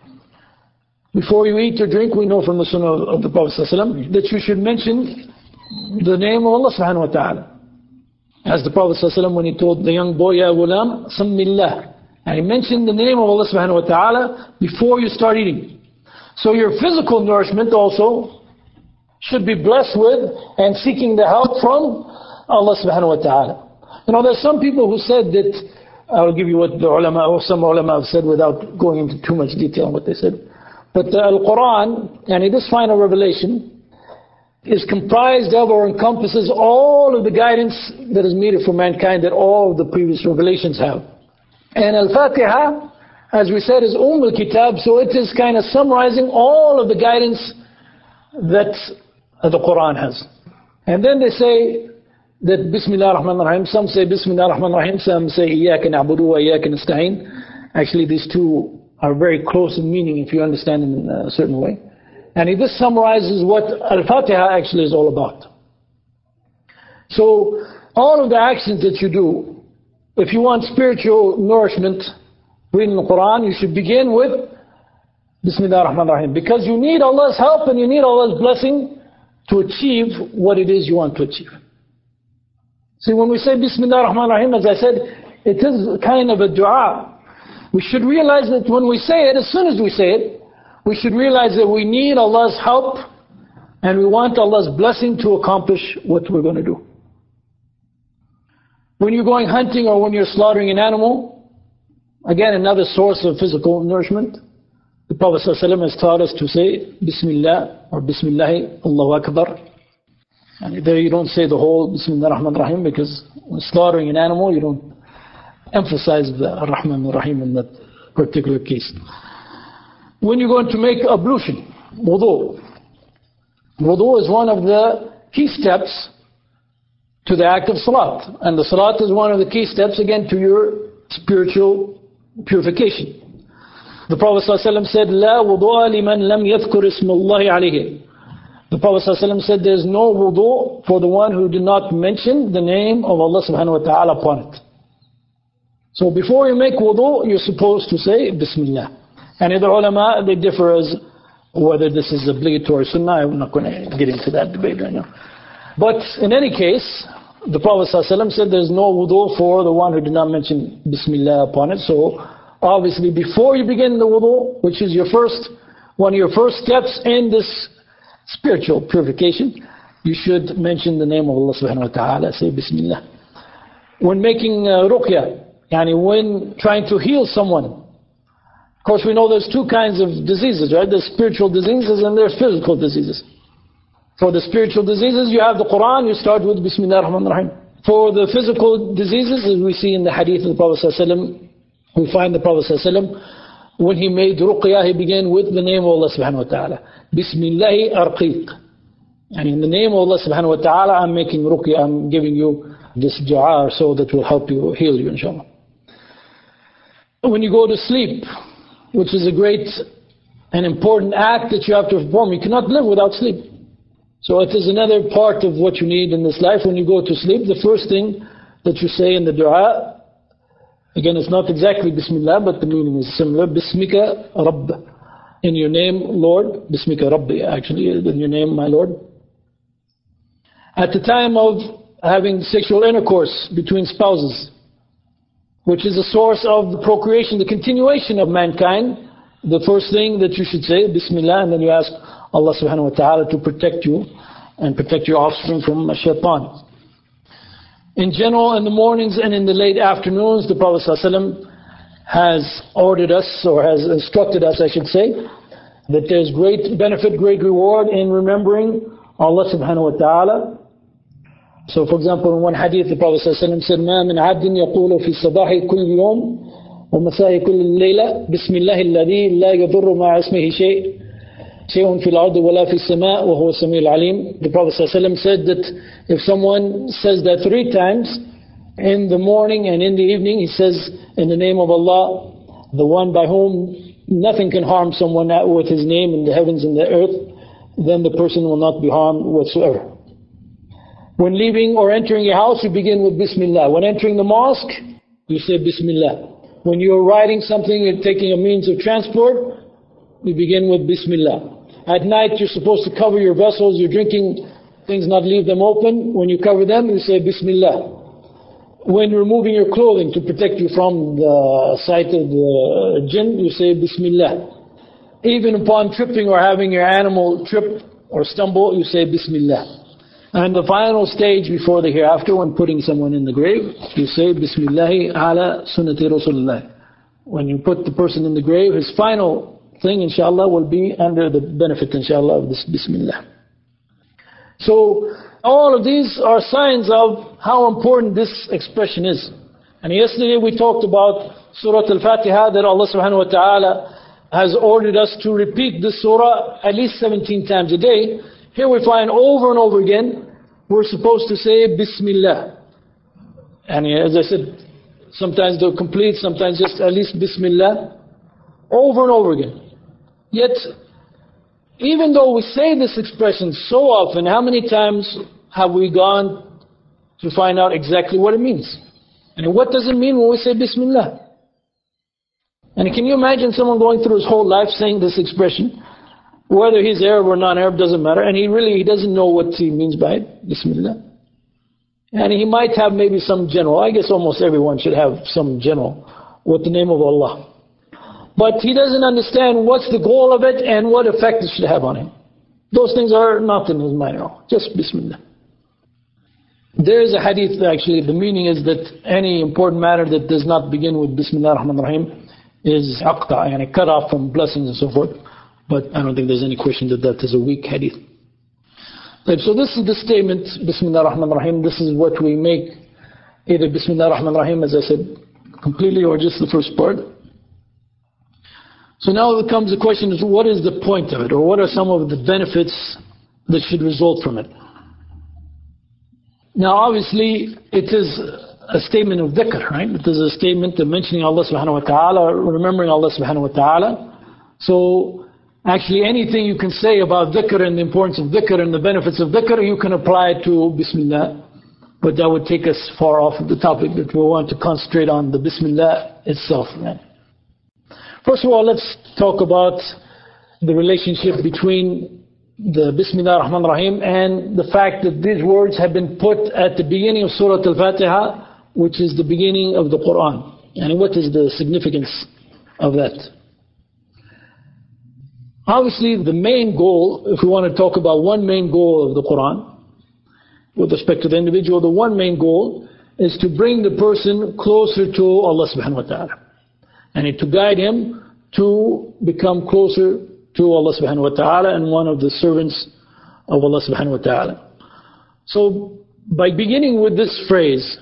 Speaker 1: Before you eat or drink, we know from the Sunnah of the Prophet ﷺ that you should mention the name of Allah subhanahu wa ta'ala. As the Prophet ﷺ, when he told the young boy, Ya ghulam, sammillah. And he mentioned the name of Allah subhanahu wa ta'ala before you start eating. So your physical nourishment also should be blessed with and seeking the help from Allah subhanahu wa ta'ala. You know, there's some people who said that, I'll give you what the ulama or some ulama have said without going into too much detail on what they said. But the Al-Quran, and this final revelation, is comprised of or encompasses all of the guidance that is needed for mankind that all of the previous revelations have. And Al-Fatiha, as we said, is Al-Kitab, so it is kind of summarizing all of the guidance that the Quran has. And then they say that Bismillah ar-Rahman ar-Rahim, some say Bismillah ar-Rahman ar-Rahim, some say Iyaka na'budu wa Iyaka nasta'in. Actually these two are very close in meaning if you understand them in a certain way. And this summarizes what Al-Fatiha actually is all about. So all of the actions that you do, if you want spiritual nourishment, reading the Quran, you should begin with Bismillah ar-Rahman ar-Rahim. Because you need Allah's help and you need Allah's blessing to achieve what it is you want to achieve. See, when we say Bismillah ar-Rahman ar-Rahim, as I said, it is kind of a dua. We should realize that when we say it, as soon as we say it, we should realize that we need Allah's help and we want Allah's blessing to accomplish what we're going to do. When you're going hunting or when you're slaughtering an animal, again, another source of physical nourishment, the Prophet ﷺ has taught us to say Bismillah or Bismillahi, Allahu Akbar. And there you don't say the whole Bismillah ar-Rahman ar-Rahim, because when slaughtering an animal, you don't emphasize the ar-Rahman ar-Rahim in that particular case. When you're going to make ablution, wudu. Wudu is one of the key steps to the act of salat. And the salat is one of the key steps, again, to your spiritual purification. The Prophet ﷺ said, لا وضوء لمن لم يذكر اسم الله عليه. The Prophet ﷺ said, there is no wudu for the one who did not mention the name of Allah subhanahu wa ta'ala upon it. So before you make wudu, you're supposed to say Bismillah. And the ulama, they differ as whether this is obligatory sunnah. I'm not going to get into that debate right now. But in any case, the Prophet ﷺ said there's no wudu for the one who did not mention Bismillah upon it. So obviously before you begin the wudu, which is one of your first steps in this spiritual purification, you should mention the name of Allah subhanahu wa ta'ala, say Bismillah. When making ruqya, when trying to heal someone, of course we know there's two kinds of diseases, right? There's spiritual diseases and there's physical diseases. For the spiritual diseases, you have the Quran, you start with Bismillah ar-Rahman ar-Rahim. For the physical diseases, as we see in the hadith of the Prophet ﷺ, we find the Prophet ﷺ, when he made ruqya, he began with the name of Allah subhanahu wa ta'ala. Bismillahi arqiq. And in the name of Allah subhanahu wa ta'ala, I'm making ruqya, I'm giving you this dua so that will help you, heal you, inshallah. When you go to sleep, which is a great and important act that you have to perform, you cannot live without sleep. So it is another part of what you need in this life. When you go to sleep, the first thing that you say in the dua, again, it's not exactly Bismillah, but the meaning is similar. Bismika Rabb. In your name, Lord. Bismika Rabbi, actually, in your name, my Lord. At the time of having sexual intercourse between spouses, which is a source of the procreation, the continuation of mankind, the first thing that you should say, Bismillah, and then you ask Allah subhanahu wa ta'ala to protect you and protect your offspring from shaitan. In general, in the mornings and in the late afternoons, the Prophet ﷺ has ordered us, or has instructed us, I should say, that there's great benefit, great reward in remembering Allah subhanahu wa ta'ala. So for example, in one hadith, the Prophet ﷺ said, مَا مِنْ عَبْدٍ يَقُولُ فِي الصَّبَاحِ كُلِّ يَوْمٍ وَمَسَاءِ كُلِّ اللَّيْلَةِ بِسْمِ اللَّهِ الَّذِي لَا يَضُرُّ مَعَ اسْمِهِ شَيْءٌ فِي الْأَرْضِ وَلَا فِي السَّمَاءِ وَهُوَ السَّمِيعُ الْعَلِيمُ. The Prophet ﷺ said that if someone says that 3 times, in the morning and in the evening, he says, in the name of Allah, the one by whom nothing can harm someone with his name in the heavens and the earth, then the person will not be harmed whatsoever. When leaving or entering your house, you begin with Bismillah. When entering the mosque, you say Bismillah. When you're riding something and taking a means of transport, you begin with Bismillah. At night, you're supposed to cover your vessels, your drinking things, not leave them open. When you cover them, you say Bismillah. When removing your clothing to protect you from the sight of the jinn, you say Bismillah. Even upon tripping or having your animal trip or stumble, you say Bismillah. And the final stage before the hereafter, when putting someone in the grave, you say Bismillahi ala sunnati Rasulullah. When you put the person in the grave, his final thing, inshallah, will be under the benefit, inshallah, of this Bismillah. So all of these are signs of how important this expression is. And yesterday we talked about Surah Al-Fatiha, that Allah subhanahu wa ta'ala has ordered us to repeat this surah at least 17 times a day. Here we find over and over again, we're supposed to say Bismillah. And as I said, sometimes they're complete, sometimes just at least Bismillah. over and over again. Yet, even though we say this expression so often, how many times have we gone to find out exactly what it means? And what does it mean when we say Bismillah? And can you imagine someone going through his whole life saying this expression? Whether he's Arab or non-Arab, doesn't matter. And he doesn't know what he means by it, Bismillah. And he might have maybe some general, I guess almost everyone should have some general, with the name of Allah. But he doesn't understand what's the goal of it and what effect it should have on him. Those things are not in his mind at all. Just Bismillah. There is a hadith, actually, the meaning is that any important matter that does not begin with Bismillah ar-Rahman ar-Rahim is aqta, and cut off from blessings and so forth. But I don't think there's any question that that is a weak hadith. So this is the statement, Bismillah ar-Rahman ar-Rahim. This is what we make, either Bismillah ar-Rahman ar-Rahim, as I said, completely, or just the first part. So now becomes the question is, what is the point of it? Or what are some of the benefits that should result from it? Now obviously, it is a statement of dhikr, right? It is a statement of mentioning Allah subhanahu wa ta'ala, remembering Allah subhanahu wa ta'ala. So actually anything you can say about dhikr and the importance of dhikr and the benefits of dhikr, you can apply to Bismillah. But that would take us far off of the topic that we want to concentrate on, the Bismillah itself. Right? First of all, let's talk about the relationship between the Bismillah ar-Rahman ar-Rahim and the fact that these words have been put at the beginning of Surah Al-Fatiha, which is the beginning of the Quran. And what is the significance of that? Obviously, the main goal, if we want to talk about one main goal of the Quran, with respect to the individual, the one main goal is to bring the person closer to Allah subhanahu wa ta'ala. And to guide him to become closer to Allah subhanahu wa ta'ala and one of the servants of Allah subhanahu wa ta'ala. So by beginning with this phrase,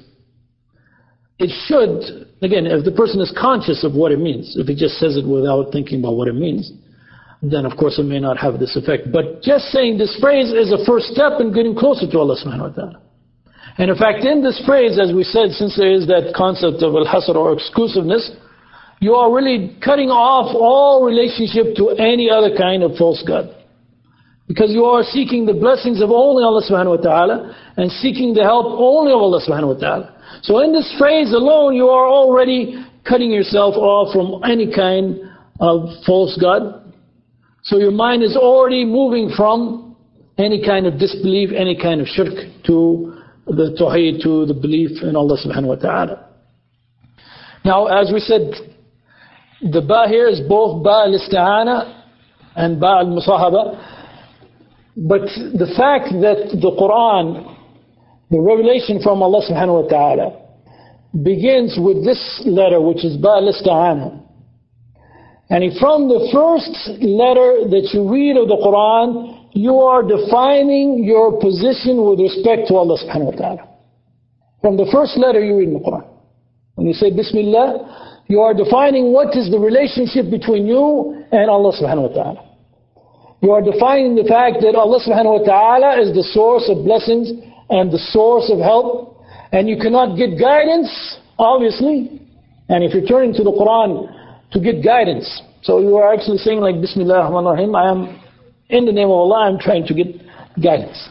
Speaker 1: it should, again, if the person is conscious of what it means, if he just says it without thinking about what it means, then of course it may not have this effect. But just saying this phrase is a first step in getting closer to Allah subhanahu wa ta'ala. And in fact, in this phrase, as we said, since there is that concept of al-hasr or exclusiveness, you are really cutting off all relationship to any other kind of false god. Because you are seeking the blessings of only Allah subhanahu wa ta'ala and seeking the help only of Allah subhanahu wa ta'ala. So in this phrase alone, you are already cutting yourself off from any kind of false god. So your mind is already moving from any kind of disbelief, any kind of shirk, to the tawheed, to the belief in Allah subhanahu wa ta'ala. Now, as we said, the ba here is both ba al-isti'ana and ba al-musahaba. But the fact that the Quran, the revelation from Allah subhanahu wa ta'ala, begins with this letter, which is ba al-isti'ana. And from the first letter that you read of the Quran, you are defining your position with respect to Allah subhanahu wa ta'ala. From the first letter you read in the Quran. When you say Bismillah, you are defining what is the relationship between you and Allah subhanahu wa ta'ala. You are defining the fact that Allah subhanahu wa ta'ala is the source of blessings and the source of help. And you cannot get guidance, obviously. And if you're turning to the Quran to get guidance, so you are actually saying like Bismillah ar-Rahman ar-Rahim, I am in the name of Allah, I'm trying to get guidance.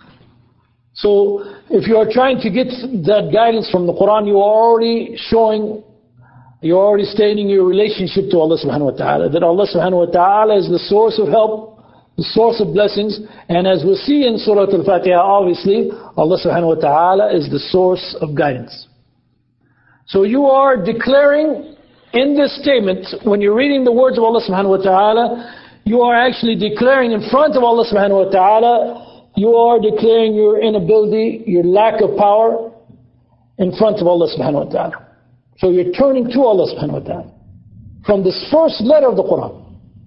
Speaker 1: So if you are trying to get that guidance from the Quran, you are already showing, you're already stating your relationship to Allah subhanahu wa ta'ala, that Allah subhanahu wa ta'ala is the source of help, the source of blessings, and as we see in Surah Al-Fatiha, obviously, Allah subhanahu wa ta'ala is the source of guidance. So you are declaring in this statement, when you're reading the words of Allah subhanahu wa ta'ala, you are actually declaring in front of Allah subhanahu wa ta'ala, you are declaring your inability, your lack of power in front of Allah subhanahu wa ta'ala. So you're turning to Allah subhanahu wa ta'ala from this first letter of the Quran.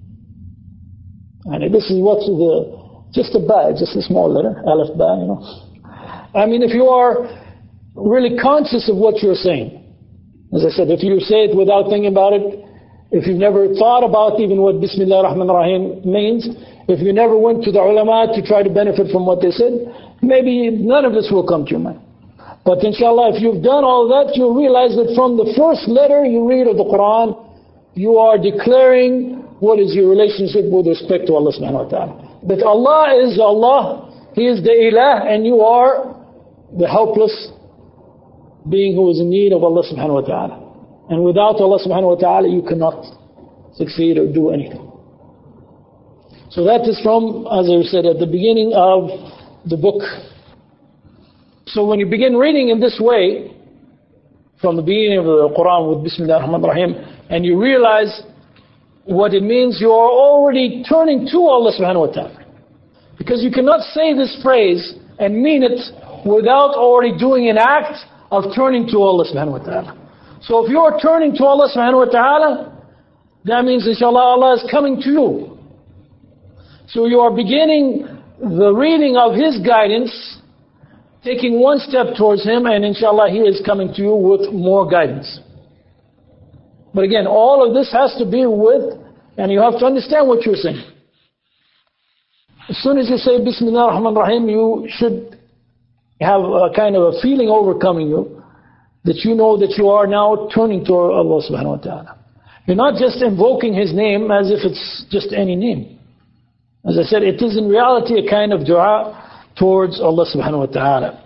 Speaker 1: And this is what's just a ba, just a small letter, alif ba, you know. I mean, if you are really conscious of what you're saying, as I said, if you say it without thinking about it, if you've never thought about even what Bismillah ar-Rahman ar-Rahim means, if you never went to the ulama to try to benefit from what they said, maybe none of this will come to your mind. But inshallah, if you've done all that, you'll realize that from the first letter you read of the Quran, you are declaring what is your relationship with respect to Allah subhanahu wa ta'ala. That Allah is Allah, He is the Ilah, and you are the helpless being who is in need of Allah subhanahu wa ta'ala. And without Allah subhanahu wa ta'ala, you cannot succeed or do anything. So that is from, as I said at the beginning of the book. So when you begin reading in this way, from the beginning of the Quran with Bismillah ar-Rahman ar-Rahim, and you realize what it means, you are already turning to Allah subhanahu wa ta'ala. Because you cannot say this phrase and mean it without already doing an act of turning to Allah subhanahu wa ta'ala. So if you are turning to Allah subhanahu wa ta'ala, that means inshallah Allah is coming to you. So you are beginning the reading of His guidance, taking one step towards Him, and inshallah He is coming to you with more guidance. But again, all of this has to be with, and you have to understand what you're saying. As soon as you say Bismillah ar-Rahman ar-Rahim, you should have a kind of a feeling overcoming you, that you know that you are now turning to Allah subhanahu wa ta'ala. You're not just invoking His name as if it's just any name. As I said, it is in reality a kind of dua towards Allah subhanahu wa ta'ala.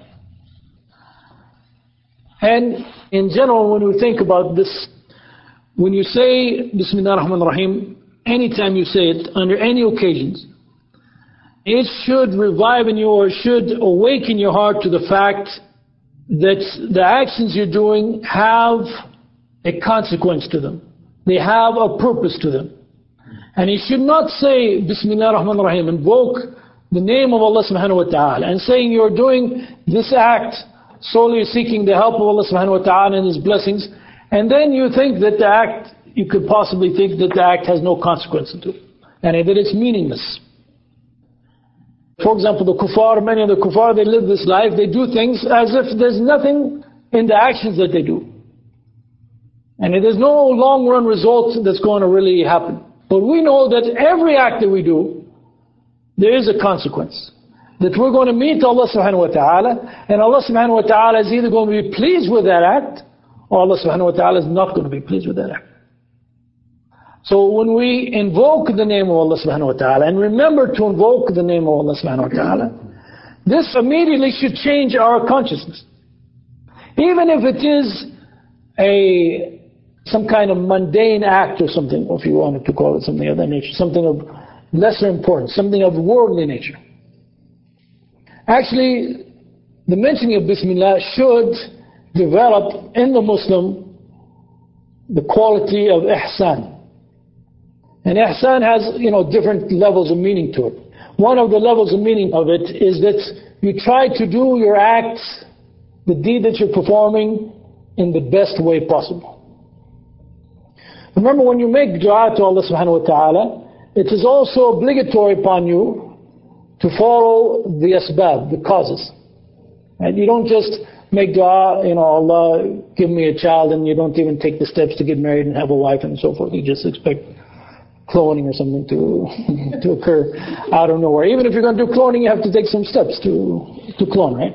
Speaker 1: And in general, when we think about this, when you say Bismillah ar-Rahman ar-Rahim, anytime you say it, under any occasions, it should revive in you, or should awaken your heart to the fact that the actions you're doing have a consequence to them. They have a purpose to them. And you should not say Bismillah ar-Rahman ar-Rahim, invoke the name of Allah subhanahu wa ta'ala, and saying you're doing this act solely seeking the help of Allah subhanahu wa ta'ala and His blessings, and then you think that the act, you could possibly think that the act has no consequence to it, and that it's meaningless. For example, the kuffar, many of the kuffar, they live this life, they do things as if there's nothing in the actions that they do. And there's no long run result that's going to really happen. But we know that every act that we do, there is a consequence. That we're going to meet Allah subhanahu wa ta'ala, and Allah subhanahu wa ta'ala is either going to be pleased with that act, or Allah subhanahu wa ta'ala is not going to be pleased with that act. So when we invoke the name of Allah subhanahu wa ta'ala, and remember to invoke the name of Allah subhanahu wa ta'ala, this immediately should change our consciousness. Even if it is some kind of mundane act or something, or if you wanted to call it something of that nature, something of lesser importance, something of worldly nature. Actually, the mentioning of Bismillah should develop in the Muslim the quality of ihsan. And ihsan has, different levels of meaning to it. One of the levels of meaning of it is that you try to do your acts, the deed that you're performing, in the best way possible. Remember, when you make dua to Allah subhanahu wa ta'ala, it is also obligatory upon you to follow the asbab, the causes. And you don't just make dua, Allah give me a child, and you don't even take the steps to get married and have a wife and so forth. You just expect cloning or something to occur out of nowhere. Even if you're going to do cloning, you have to take some steps to clone, right?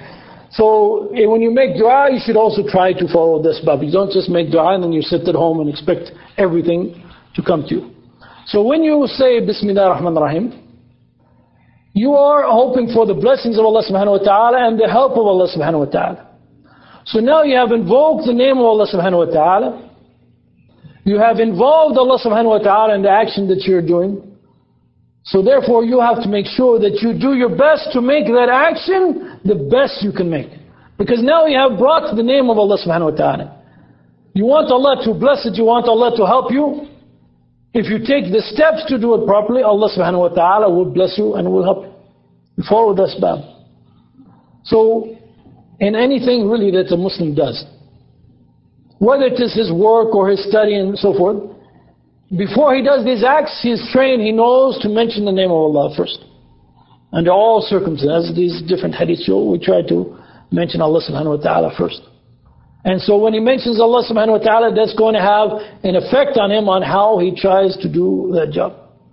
Speaker 1: So when you make dua, you should also try to follow this bab. You don't just make dua and then you sit at home and expect everything to come to you. So when you say Bismillah ar-Rahman ar-Rahim, you are hoping for the blessings of Allah subhanahu wa ta'ala and the help of Allah subhanahu wa ta'ala. So now you have invoked the name of Allah subhanahu wa ta'ala. You have involved Allah subhanahu wa ta'ala in the action that you're doing. So therefore you have to make sure that you do your best to make that action the best you can make. Because now you have brought the name of Allah subhanahu wa ta'ala. You want Allah to bless it, you want Allah to help you. If you take the steps to do it properly, Allah subhanahu wa ta'ala will bless you and will help you. You follow the asbab. So in anything really that a Muslim does, whether it is his work or his study and so forth, before he does these acts, he is trained, he knows to mention the name of Allah first. Under all circumstances, these different hadiths, we try to mention Allah subhanahu wa ta'ala first. And so when he mentions Allah subhanahu wa ta'ala, that's going to have an effect on him on how he tries to do that job.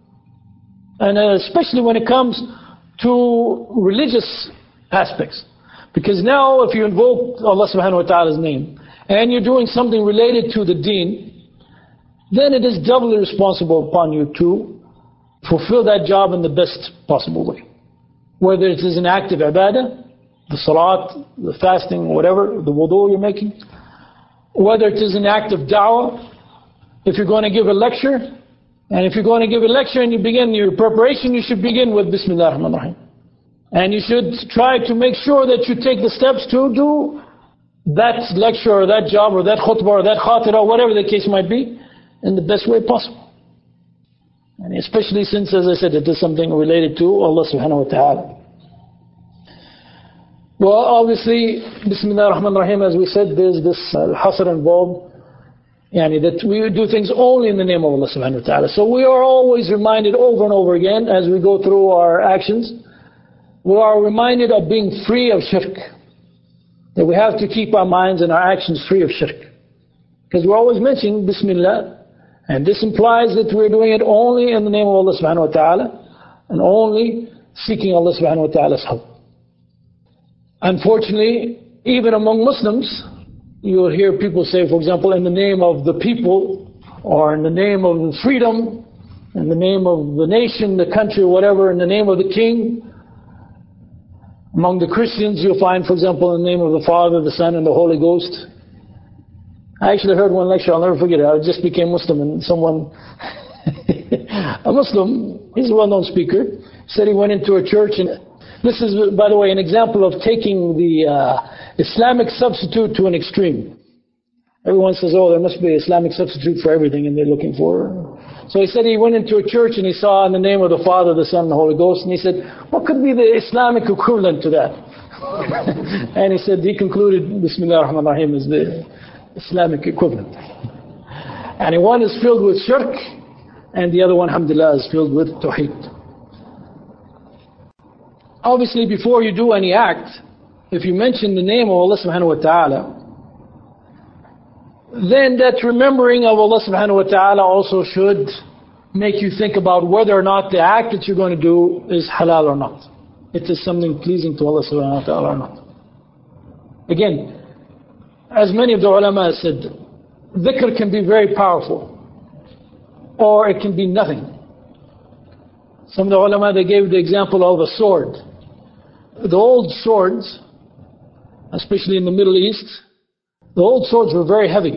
Speaker 1: And especially when it comes to religious aspects. Because now if you invoke Allah subhanahu wa ta'ala's name, and you're doing something related to the deen, then it is doubly responsible upon you to fulfill that job in the best possible way. Whether it is an act of ibadah, the salat, the fasting, whatever, the wudu you're making. Whether it is an act of da'wah, if you're going to give a lecture, and if you're going to give a lecture and you begin your preparation, you should begin with Bismillah ar-Rahman ar-Rahim. And you should try to make sure that you take the steps to do that lecture or that job or that khutbah or that khatira, whatever the case might be, in the best way possible. And especially since, as I said, it is something related to Allah subhanahu wa ta'ala. Well, obviously, Bismillah ar-Rahman ar-Rahim, as we said, there's this hasr involved, that we do things only in the name of Allah subhanahu wa ta'ala. So we are always reminded over and over again as we go through our actions, we are reminded of being free of shirk. That we have to keep our minds and our actions free of shirk. Because we're always mentioning Bismillah, and this implies that we're doing it only in the name of Allah subhanahu wa ta'ala, and only seeking Allah subhanahu wa ta'ala's help. Unfortunately, even among Muslims, you will hear people say, for example, in the name of the people, or in the name of freedom, in the name of the nation, the country, whatever, in the name of the king. Among the Christians, you'll find, for example, in the name of the Father, the Son, and the Holy Ghost. I actually heard one lecture, I'll never forget it. I just became Muslim, and someone, a Muslim, he's a well-known speaker, said he went into a church, and this is, by the way, an example of taking the Islamic substitute to an extreme. Everyone says, oh, there must be an Islamic substitute for everything, and they're looking for. So he said he went into a church and he saw in the name of the Father, the Son, and the Holy Ghost, and he said, what could be the Islamic equivalent to that? And he said, he concluded, Bismillah ar-Rahman ar-Rahim is the Islamic equivalent. And one is filled with shirk, and the other one, alhamdulillah, is filled with tawheed. Obviously, before you do any act, if you mention the name of Allah subhanahu wa ta'ala, then that remembering of Allah subhanahu wa ta'ala also should make you think about whether or not the act that you're going to do is halal or not. It is something pleasing to Allah subhanahu wa ta'ala or not. Again, as many of the ulama said, dhikr can be very powerful, or it can be nothing. Some of the ulama, they gave the example of a sword. The old swords, especially in the Middle East, the old swords were very heavy.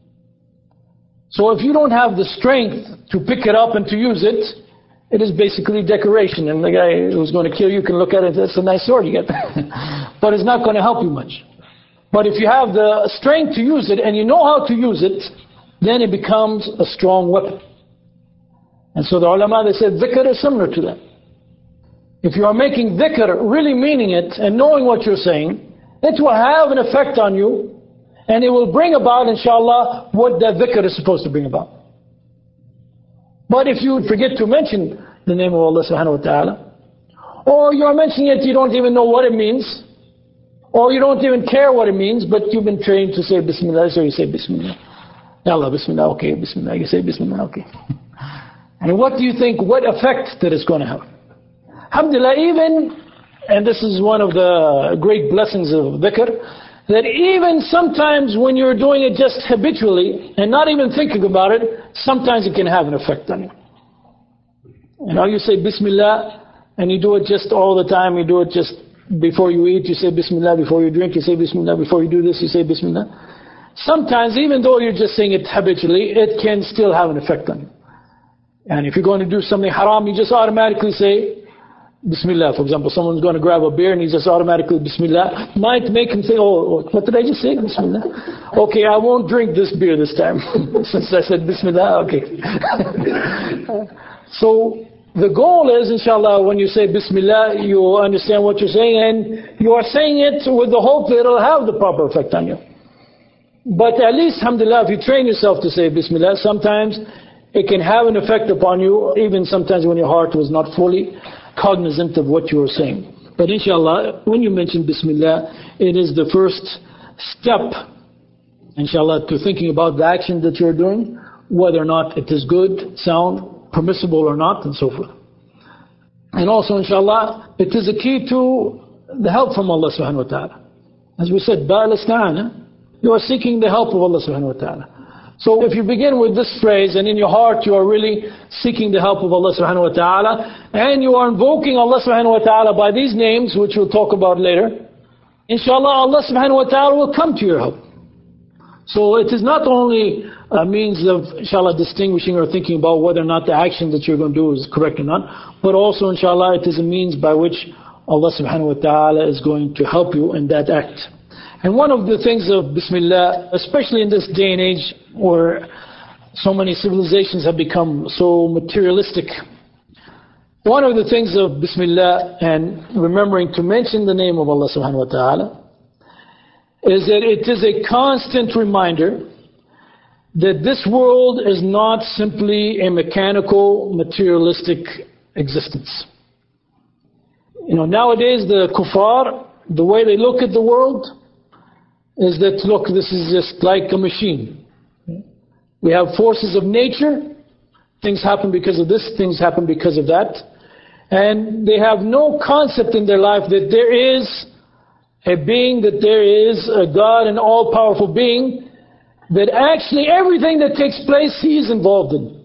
Speaker 1: So if you don't have the strength to pick it up and to use it, it is basically decoration. And the guy who's going to kill you can look at it, that's a nice sword you get. But it's not going to help you much. But if you have the strength to use it and you know how to use it, then it becomes a strong weapon. And so the ulama, they said dhikr is similar to that. If you are making dhikr, really meaning it and knowing what you're saying, it will have an effect on you, and it will bring about, inshallah, what that dhikr is supposed to bring about. But if you forget to mention the name of Allah subhanahu wa ta'ala, or you're mentioning it, you don't even know what it means, or you don't even care what it means, but you've been trained to say Bismillah, so you say Bismillah. Ya Allah, Bismillah, okay, Bismillah, you say Bismillah, okay. And what do you think, what effect that it's going to have? Alhamdulillah, even, and this is one of the great blessings of dhikr, that even sometimes when you're doing it just habitually and not even thinking about it, sometimes it can have an effect on you. You know, you say Bismillah and you do it just all the time, you do it just before you eat, you say Bismillah, before you drink, you say Bismillah, before you do this, you say Bismillah. Sometimes, even though you're just saying it habitually, it can still have an effect on you. And if you're going to do something haram, you just automatically say Bismillah. For example, someone's going to grab a beer and he just automatically Bismillah. Might make him say, oh, what did I just say? Bismillah. Okay, I won't drink this beer this time. Since I said Bismillah, okay. So the goal is, inshallah, when you say Bismillah, you understand what you're saying, and you are saying it with the hope that it'll have the proper effect on you. But at least, alhamdulillah, if you train yourself to say Bismillah, sometimes it can have an effect upon you, even sometimes when your heart was not fully cognizant of what you were saying. But inshallah, when you mention Bismillah, it is the first step, inshallah, to thinking about the action that you're doing, whether or not it is good, sound, permissible or not, and so forth. And also, inshallah, it is a key to the help from Allah subhanahu wa ta'ala. As we said, Ba'al ista'ana, you are seeking the help of Allah subhanahu wa ta'ala. So if you begin with this phrase and in your heart you are really seeking the help of Allah subhanahu wa ta'ala and you are invoking Allah subhanahu wa ta'ala by these names, which we'll talk about later, inshallah Allah subhanahu wa ta'ala will come to your help. So it is not only a means of, inshallah, distinguishing or thinking about whether or not the action that you're going to do is correct or not, but also, inshallah, it is a means by which Allah subhanahu wa ta'ala is going to help you in that act. And one of the things of Bismillah, especially in this day and age where so many civilizations have become so materialistic, one of the things of Bismillah and remembering to mention the name of Allah subhanahu wa ta'ala is that it is a constant reminder that this world is not simply a mechanical, materialistic existence. Nowadays the kuffar, the way they look at the world is that, look, this is just like a machine. We have forces of nature. Things happen because of this, things happen because of that. And they have no concept in their life that there is a being, that there is a God, an all-powerful being, that actually everything that takes place, He is involved in.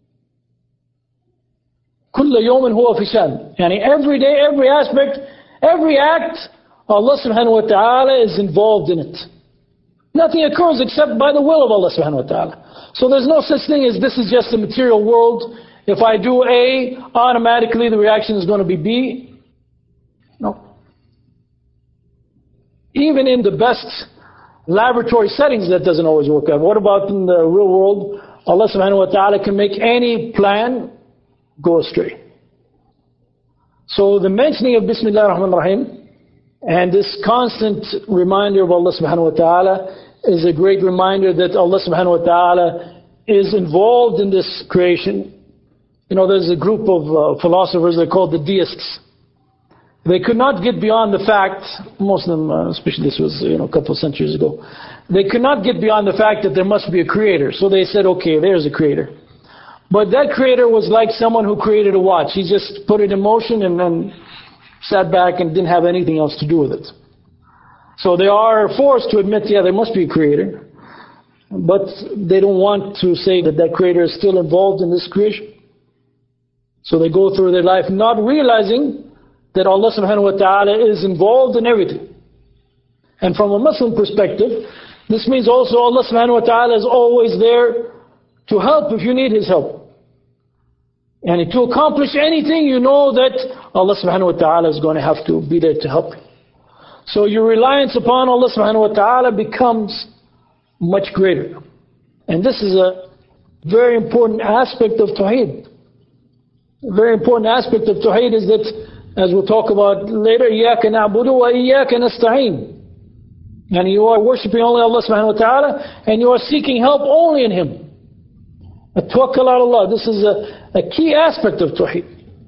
Speaker 1: كل يوم هو في شأن. Every day, every aspect, every act, Allah subhanahu wa ta'ala is involved in it. Nothing occurs except by the will of Allah subhanahu wa ta'ala. So there's no such thing as this is just a material world. If I do A, automatically the reaction is going to be B. No. Even in the best laboratory settings, that doesn't always work out. What about in the real world? Allah subhanahu wa ta'ala can make any plan go astray. So the mentioning of Bismillah ar-Rahman ar-Rahim and this constant reminder of Allah subhanahu wa ta'ala is a great reminder that Allah subhanahu wa ta'ala is involved in this creation. There's a group of philosophers, they're called the deists. They could not get beyond the fact, most of them, especially this was a couple of centuries ago, they could not get beyond the fact that there must be a creator. So they said, okay, there's a creator. But that creator was like someone who created a watch. He just put it in motion and then sat back and didn't have anything else to do with it. So they are forced to admit, yeah, there must be a creator. But they don't want to say that that creator is still involved in this creation. So they go through their life not realizing that Allah subhanahu wa ta'ala is involved in everything. And from a Muslim perspective, this means also Allah subhanahu wa ta'ala is always there to help if you need His help. And to accomplish anything, you know that Allah subhanahu wa ta'ala is going to have to be there to help you. So your reliance upon Allah subhanahu wa ta'ala becomes much greater. And this is a very important aspect of Tawheed. A very important aspect of Tawheed is that, as we'll talk about later, إِيَّاكَ نَعْبُدُ وَإِيَّاكَ نَسْتَعِينُ. And you are worshipping only Allah subhanahu wa ta'ala, and you are seeking help only in Him. Tawakkal ala Allah. This is a key aspect of Tawheed.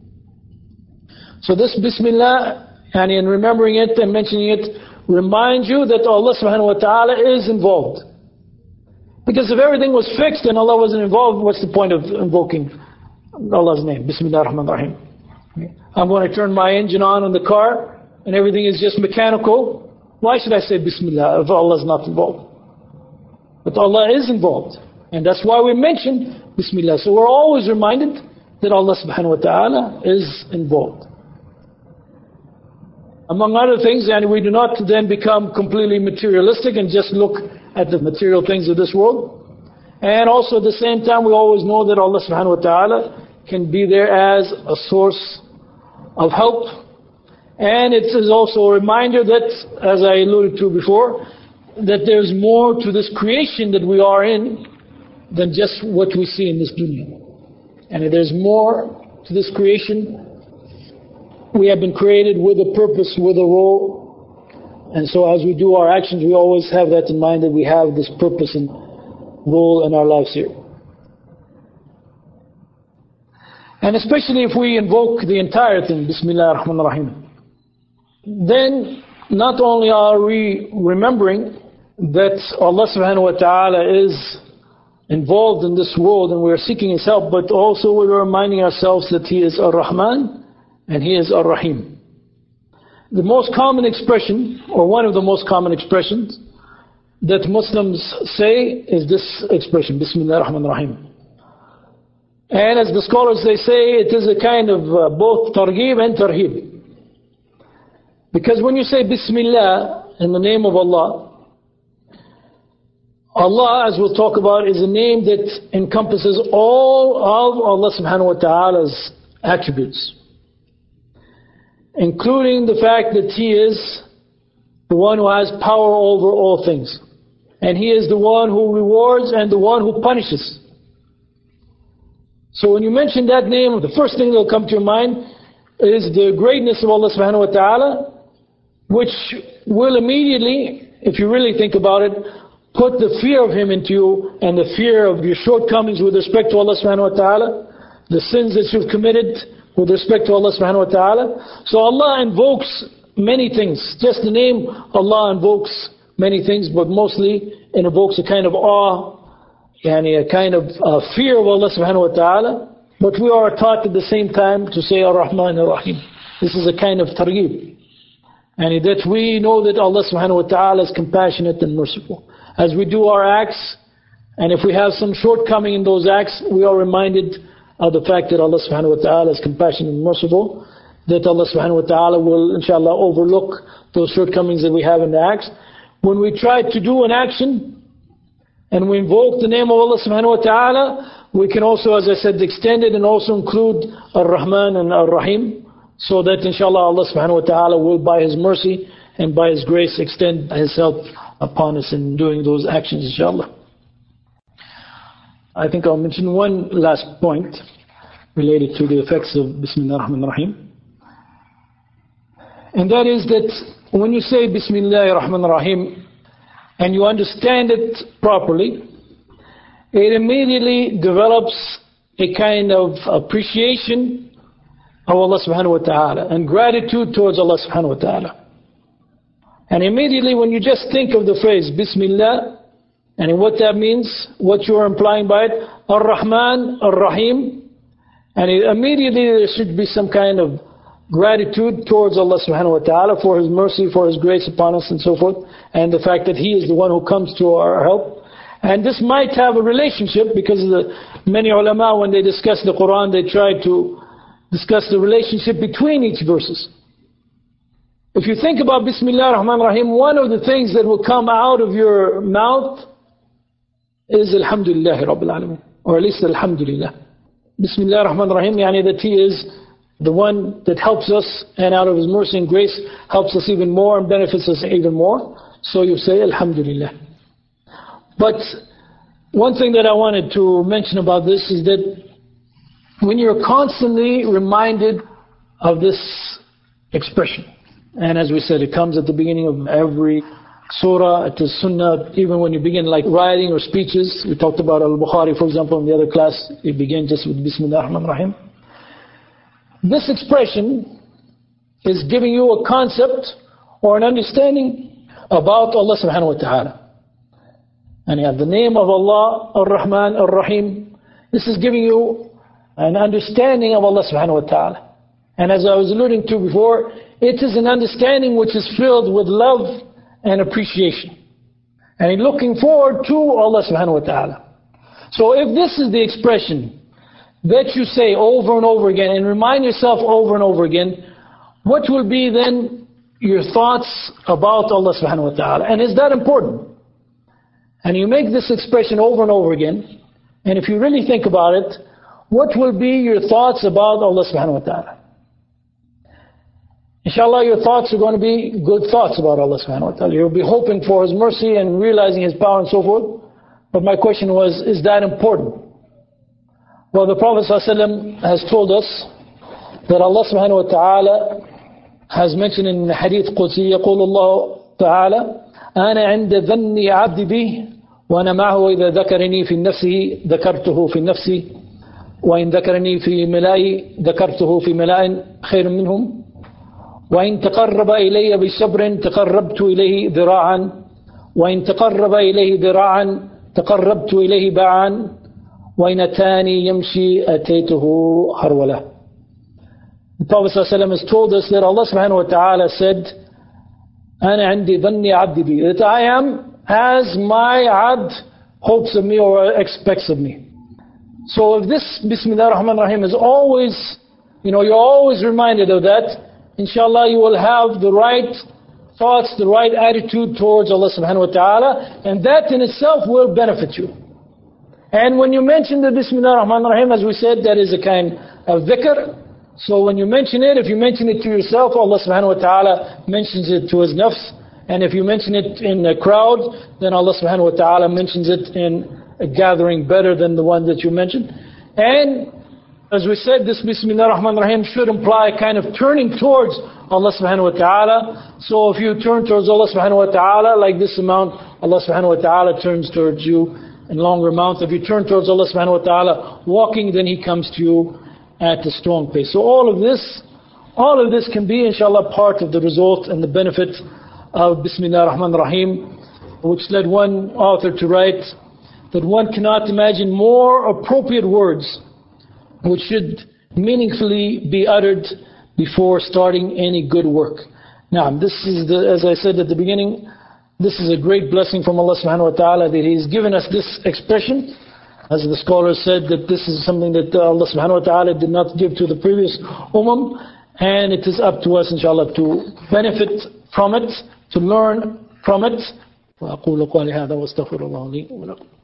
Speaker 1: So this Bismillah, and in remembering it and mentioning it, reminds you that Allah subhanahu wa ta'ala is involved. Because if everything was fixed and Allah wasn't involved, what's the point of invoking Allah's name? Bismillah ar-Rahman ar-Rahim. I'm going to turn my engine on in the car and everything is just mechanical. Why should I say Bismillah if Allah is not involved? But Allah is involved. And that's why we mention Bismillah. So we're always reminded that Allah subhanahu wa ta'ala is involved. Among other things, and we do not then become completely materialistic and just look at the material things of this world. And also at the same time, we always know that Allah subhanahu wa ta'ala can be there as a source of help. And it is also a reminder that, as I alluded to before, that there's more to this creation that we are in than just what we see in this dunya. And there's more to this creation. We have been created with a purpose, with a role. And so as we do our actions, we always have that in mind, that we have this purpose and role in our lives here. And especially if we invoke the entire thing, Bismillah ar-Rahman ar-Rahim, then not only are we remembering that Allah subhanahu wa ta'ala is involved in this world and we're seeking His help, but also we're reminding ourselves that He is Ar-Rahman and He is Ar-Rahim. The most common expression, or one of the most common expressions, that Muslims say is this expression, Bismillah ar-Rahman ar-Rahim. And as the scholars they say, it is a kind of both targhib and tarhib. Because when you say Bismillah in the name of Allah, Allah, as we'll talk about, is a name that encompasses all of Allah subhanahu wa ta'ala's attributes, including the fact that He is the one who has power over all things. And He is the one who rewards and the one who punishes. So when you mention that name, the first thing that will come to your mind is the greatness of Allah subhanahu wa ta'ala, which will immediately, if you really think about it, put the fear of Him into you and the fear of your shortcomings with respect to Allah subhanahu wa ta'ala, the sins that you've committed with respect to Allah subhanahu wa ta'ala. So Allah invokes many things. Just the name Allah invokes many things, but mostly it invokes a kind of awe, a kind of fear of Allah subhanahu wa ta'ala. But we are taught at the same time to say Ar-Rahman Ar-Rahim. This is a kind of targhib. And that we know that Allah subhanahu wa ta'ala is compassionate and merciful. As we do our acts, and if we have some shortcoming in those acts, we are reminded of the fact that Allah subhanahu wa ta'ala is compassionate and merciful, that Allah subhanahu wa ta'ala will inshallah overlook those shortcomings that we have in the acts. When we try to do an action and we invoke the name of Allah subhanahu wa ta'ala, we can also, as I said, extend it and also include Ar-Rahman and Ar-Rahim, so that inshallah Allah subhanahu wa ta'ala will by His mercy and by His grace extend His help upon us in doing those actions, inshallah. I think I'll mention one last point related to the effects of Bismillah ar-Rahman ar-Rahim. And that is that when you say Bismillah ar-Rahman ar-Rahim and you understand it properly, it immediately develops a kind of appreciation of Allah subhanahu wa ta'ala and gratitude towards Allah subhanahu wa ta'ala. And immediately when you just think of the phrase Bismillah and what that means, what you are implying by it, Ar-Rahman, Ar-Rahim, and immediately there should be some kind of gratitude towards Allah subhanahu wa ta'ala for His mercy, for His grace upon us and so forth, and the fact that He is the one who comes to our help. And this might have a relationship, because many ulama, when they discuss the Quran, they try to discuss the relationship between each verses. If you think about Bismillah ar-Rahman ar-Rahim, one of the things that will come out of your mouth is Alhamdulillah Rabbil Alameen, or at least Alhamdulillah. Bismillah ar-Rahman ar-Rahim, that He is the one that helps us, and out of His mercy and grace helps us even more and benefits us even more. So you say Alhamdulillah. But one thing that I wanted to mention about this is that when you're constantly reminded of this expression, and as we said, it comes at the beginning of every surah, it is sunnah, even when you begin like writing or speeches. We talked about Al-Bukhari, for example, in the other class. It began just with Bismillah ar-Rahman ar-Rahim. This expression is giving you a concept or an understanding about Allah subhanahu wa ta'ala. And you have the name of Allah, Ar-Rahman, Ar-Rahim. This is giving you an understanding of Allah subhanahu wa ta'ala. And as I was alluding to before, it is an understanding which is filled with love and appreciation. And looking forward to Allah subhanahu wa ta'ala. So if this is the expression that you say over and over again and remind yourself over and over again, what will be then your thoughts about Allah subhanahu wa ta'ala? And is that important? And you make this expression over and over again, and if you really think about it, what will be your thoughts about Allah subhanahu wa ta'ala? Inshallah, your thoughts are going to be good thoughts about Allah subhanahu wa ta'ala. You'll be hoping for His mercy and realizing His power and so forth. But my question was, is that important? Well, the Prophet ﷺ has told us that Allah subhanahu wa ta'ala has mentioned in the Hadith Qudsi, يقول الله تعالى أنا عند ظن عبدي بي وأنا معه إذا ذكرني في نفسه ذكرته في نفسي وإن ذكرني في ملائي ذكرته في ملائ خير منهم وإن تقرب إلي بصبر تقربت إليه ذراعا وإن تقرب إليه ذراعا تقربت إليه باعا وإن أتاني يمشي أتيته هرولة. The Prophet ﷺ has told us that Allah subhanahu wa ta'ala said, أنا عندي ظني عبدي بي, that I am as my abd hopes of me or expects of me. So if this Bismillah ar-Rahman ar-Rahim is always, you're always reminded of that, inshallah you will have the right thoughts, the right attitude towards Allah subhanahu wa ta'ala, and that in itself will benefit you. And when you mention the Bismillah ar-Rahman ar-Rahim, as we said, that is a kind of dhikr. So when you mention it, if you mention it to yourself, Allah subhanahu wa ta'ala mentions it to His nafs. And if you mention it in a crowd, then Allah subhanahu wa ta'ala mentions it in a gathering better than the one that you mentioned. And as we said, this Bismillah ar-Rahman ar-Rahim should imply kind of turning towards Allah subhanahu wa ta'ala. So if you turn towards Allah subhanahu wa ta'ala, like this amount, Allah subhanahu wa ta'ala turns towards you in longer amounts. If you turn towards Allah subhanahu wa ta'ala walking, then He comes to you at a strong pace. So all of this can be, inshallah, part of the result and the benefit of Bismillah ar-Rahman ar-Rahim, which led one author to write that one cannot imagine more appropriate words which should meaningfully be uttered before starting any good work. Now, this is, as I said at the beginning, this is a great blessing from Allah subhanahu wa ta'ala that He's given us this expression. As the scholars said, that this is something that Allah subhanahu wa ta'ala did not give to the previous and it is up to us, inshallah, to benefit from it, to learn from it. وأقول قولي هذا وأستغفر الله لي ولكم.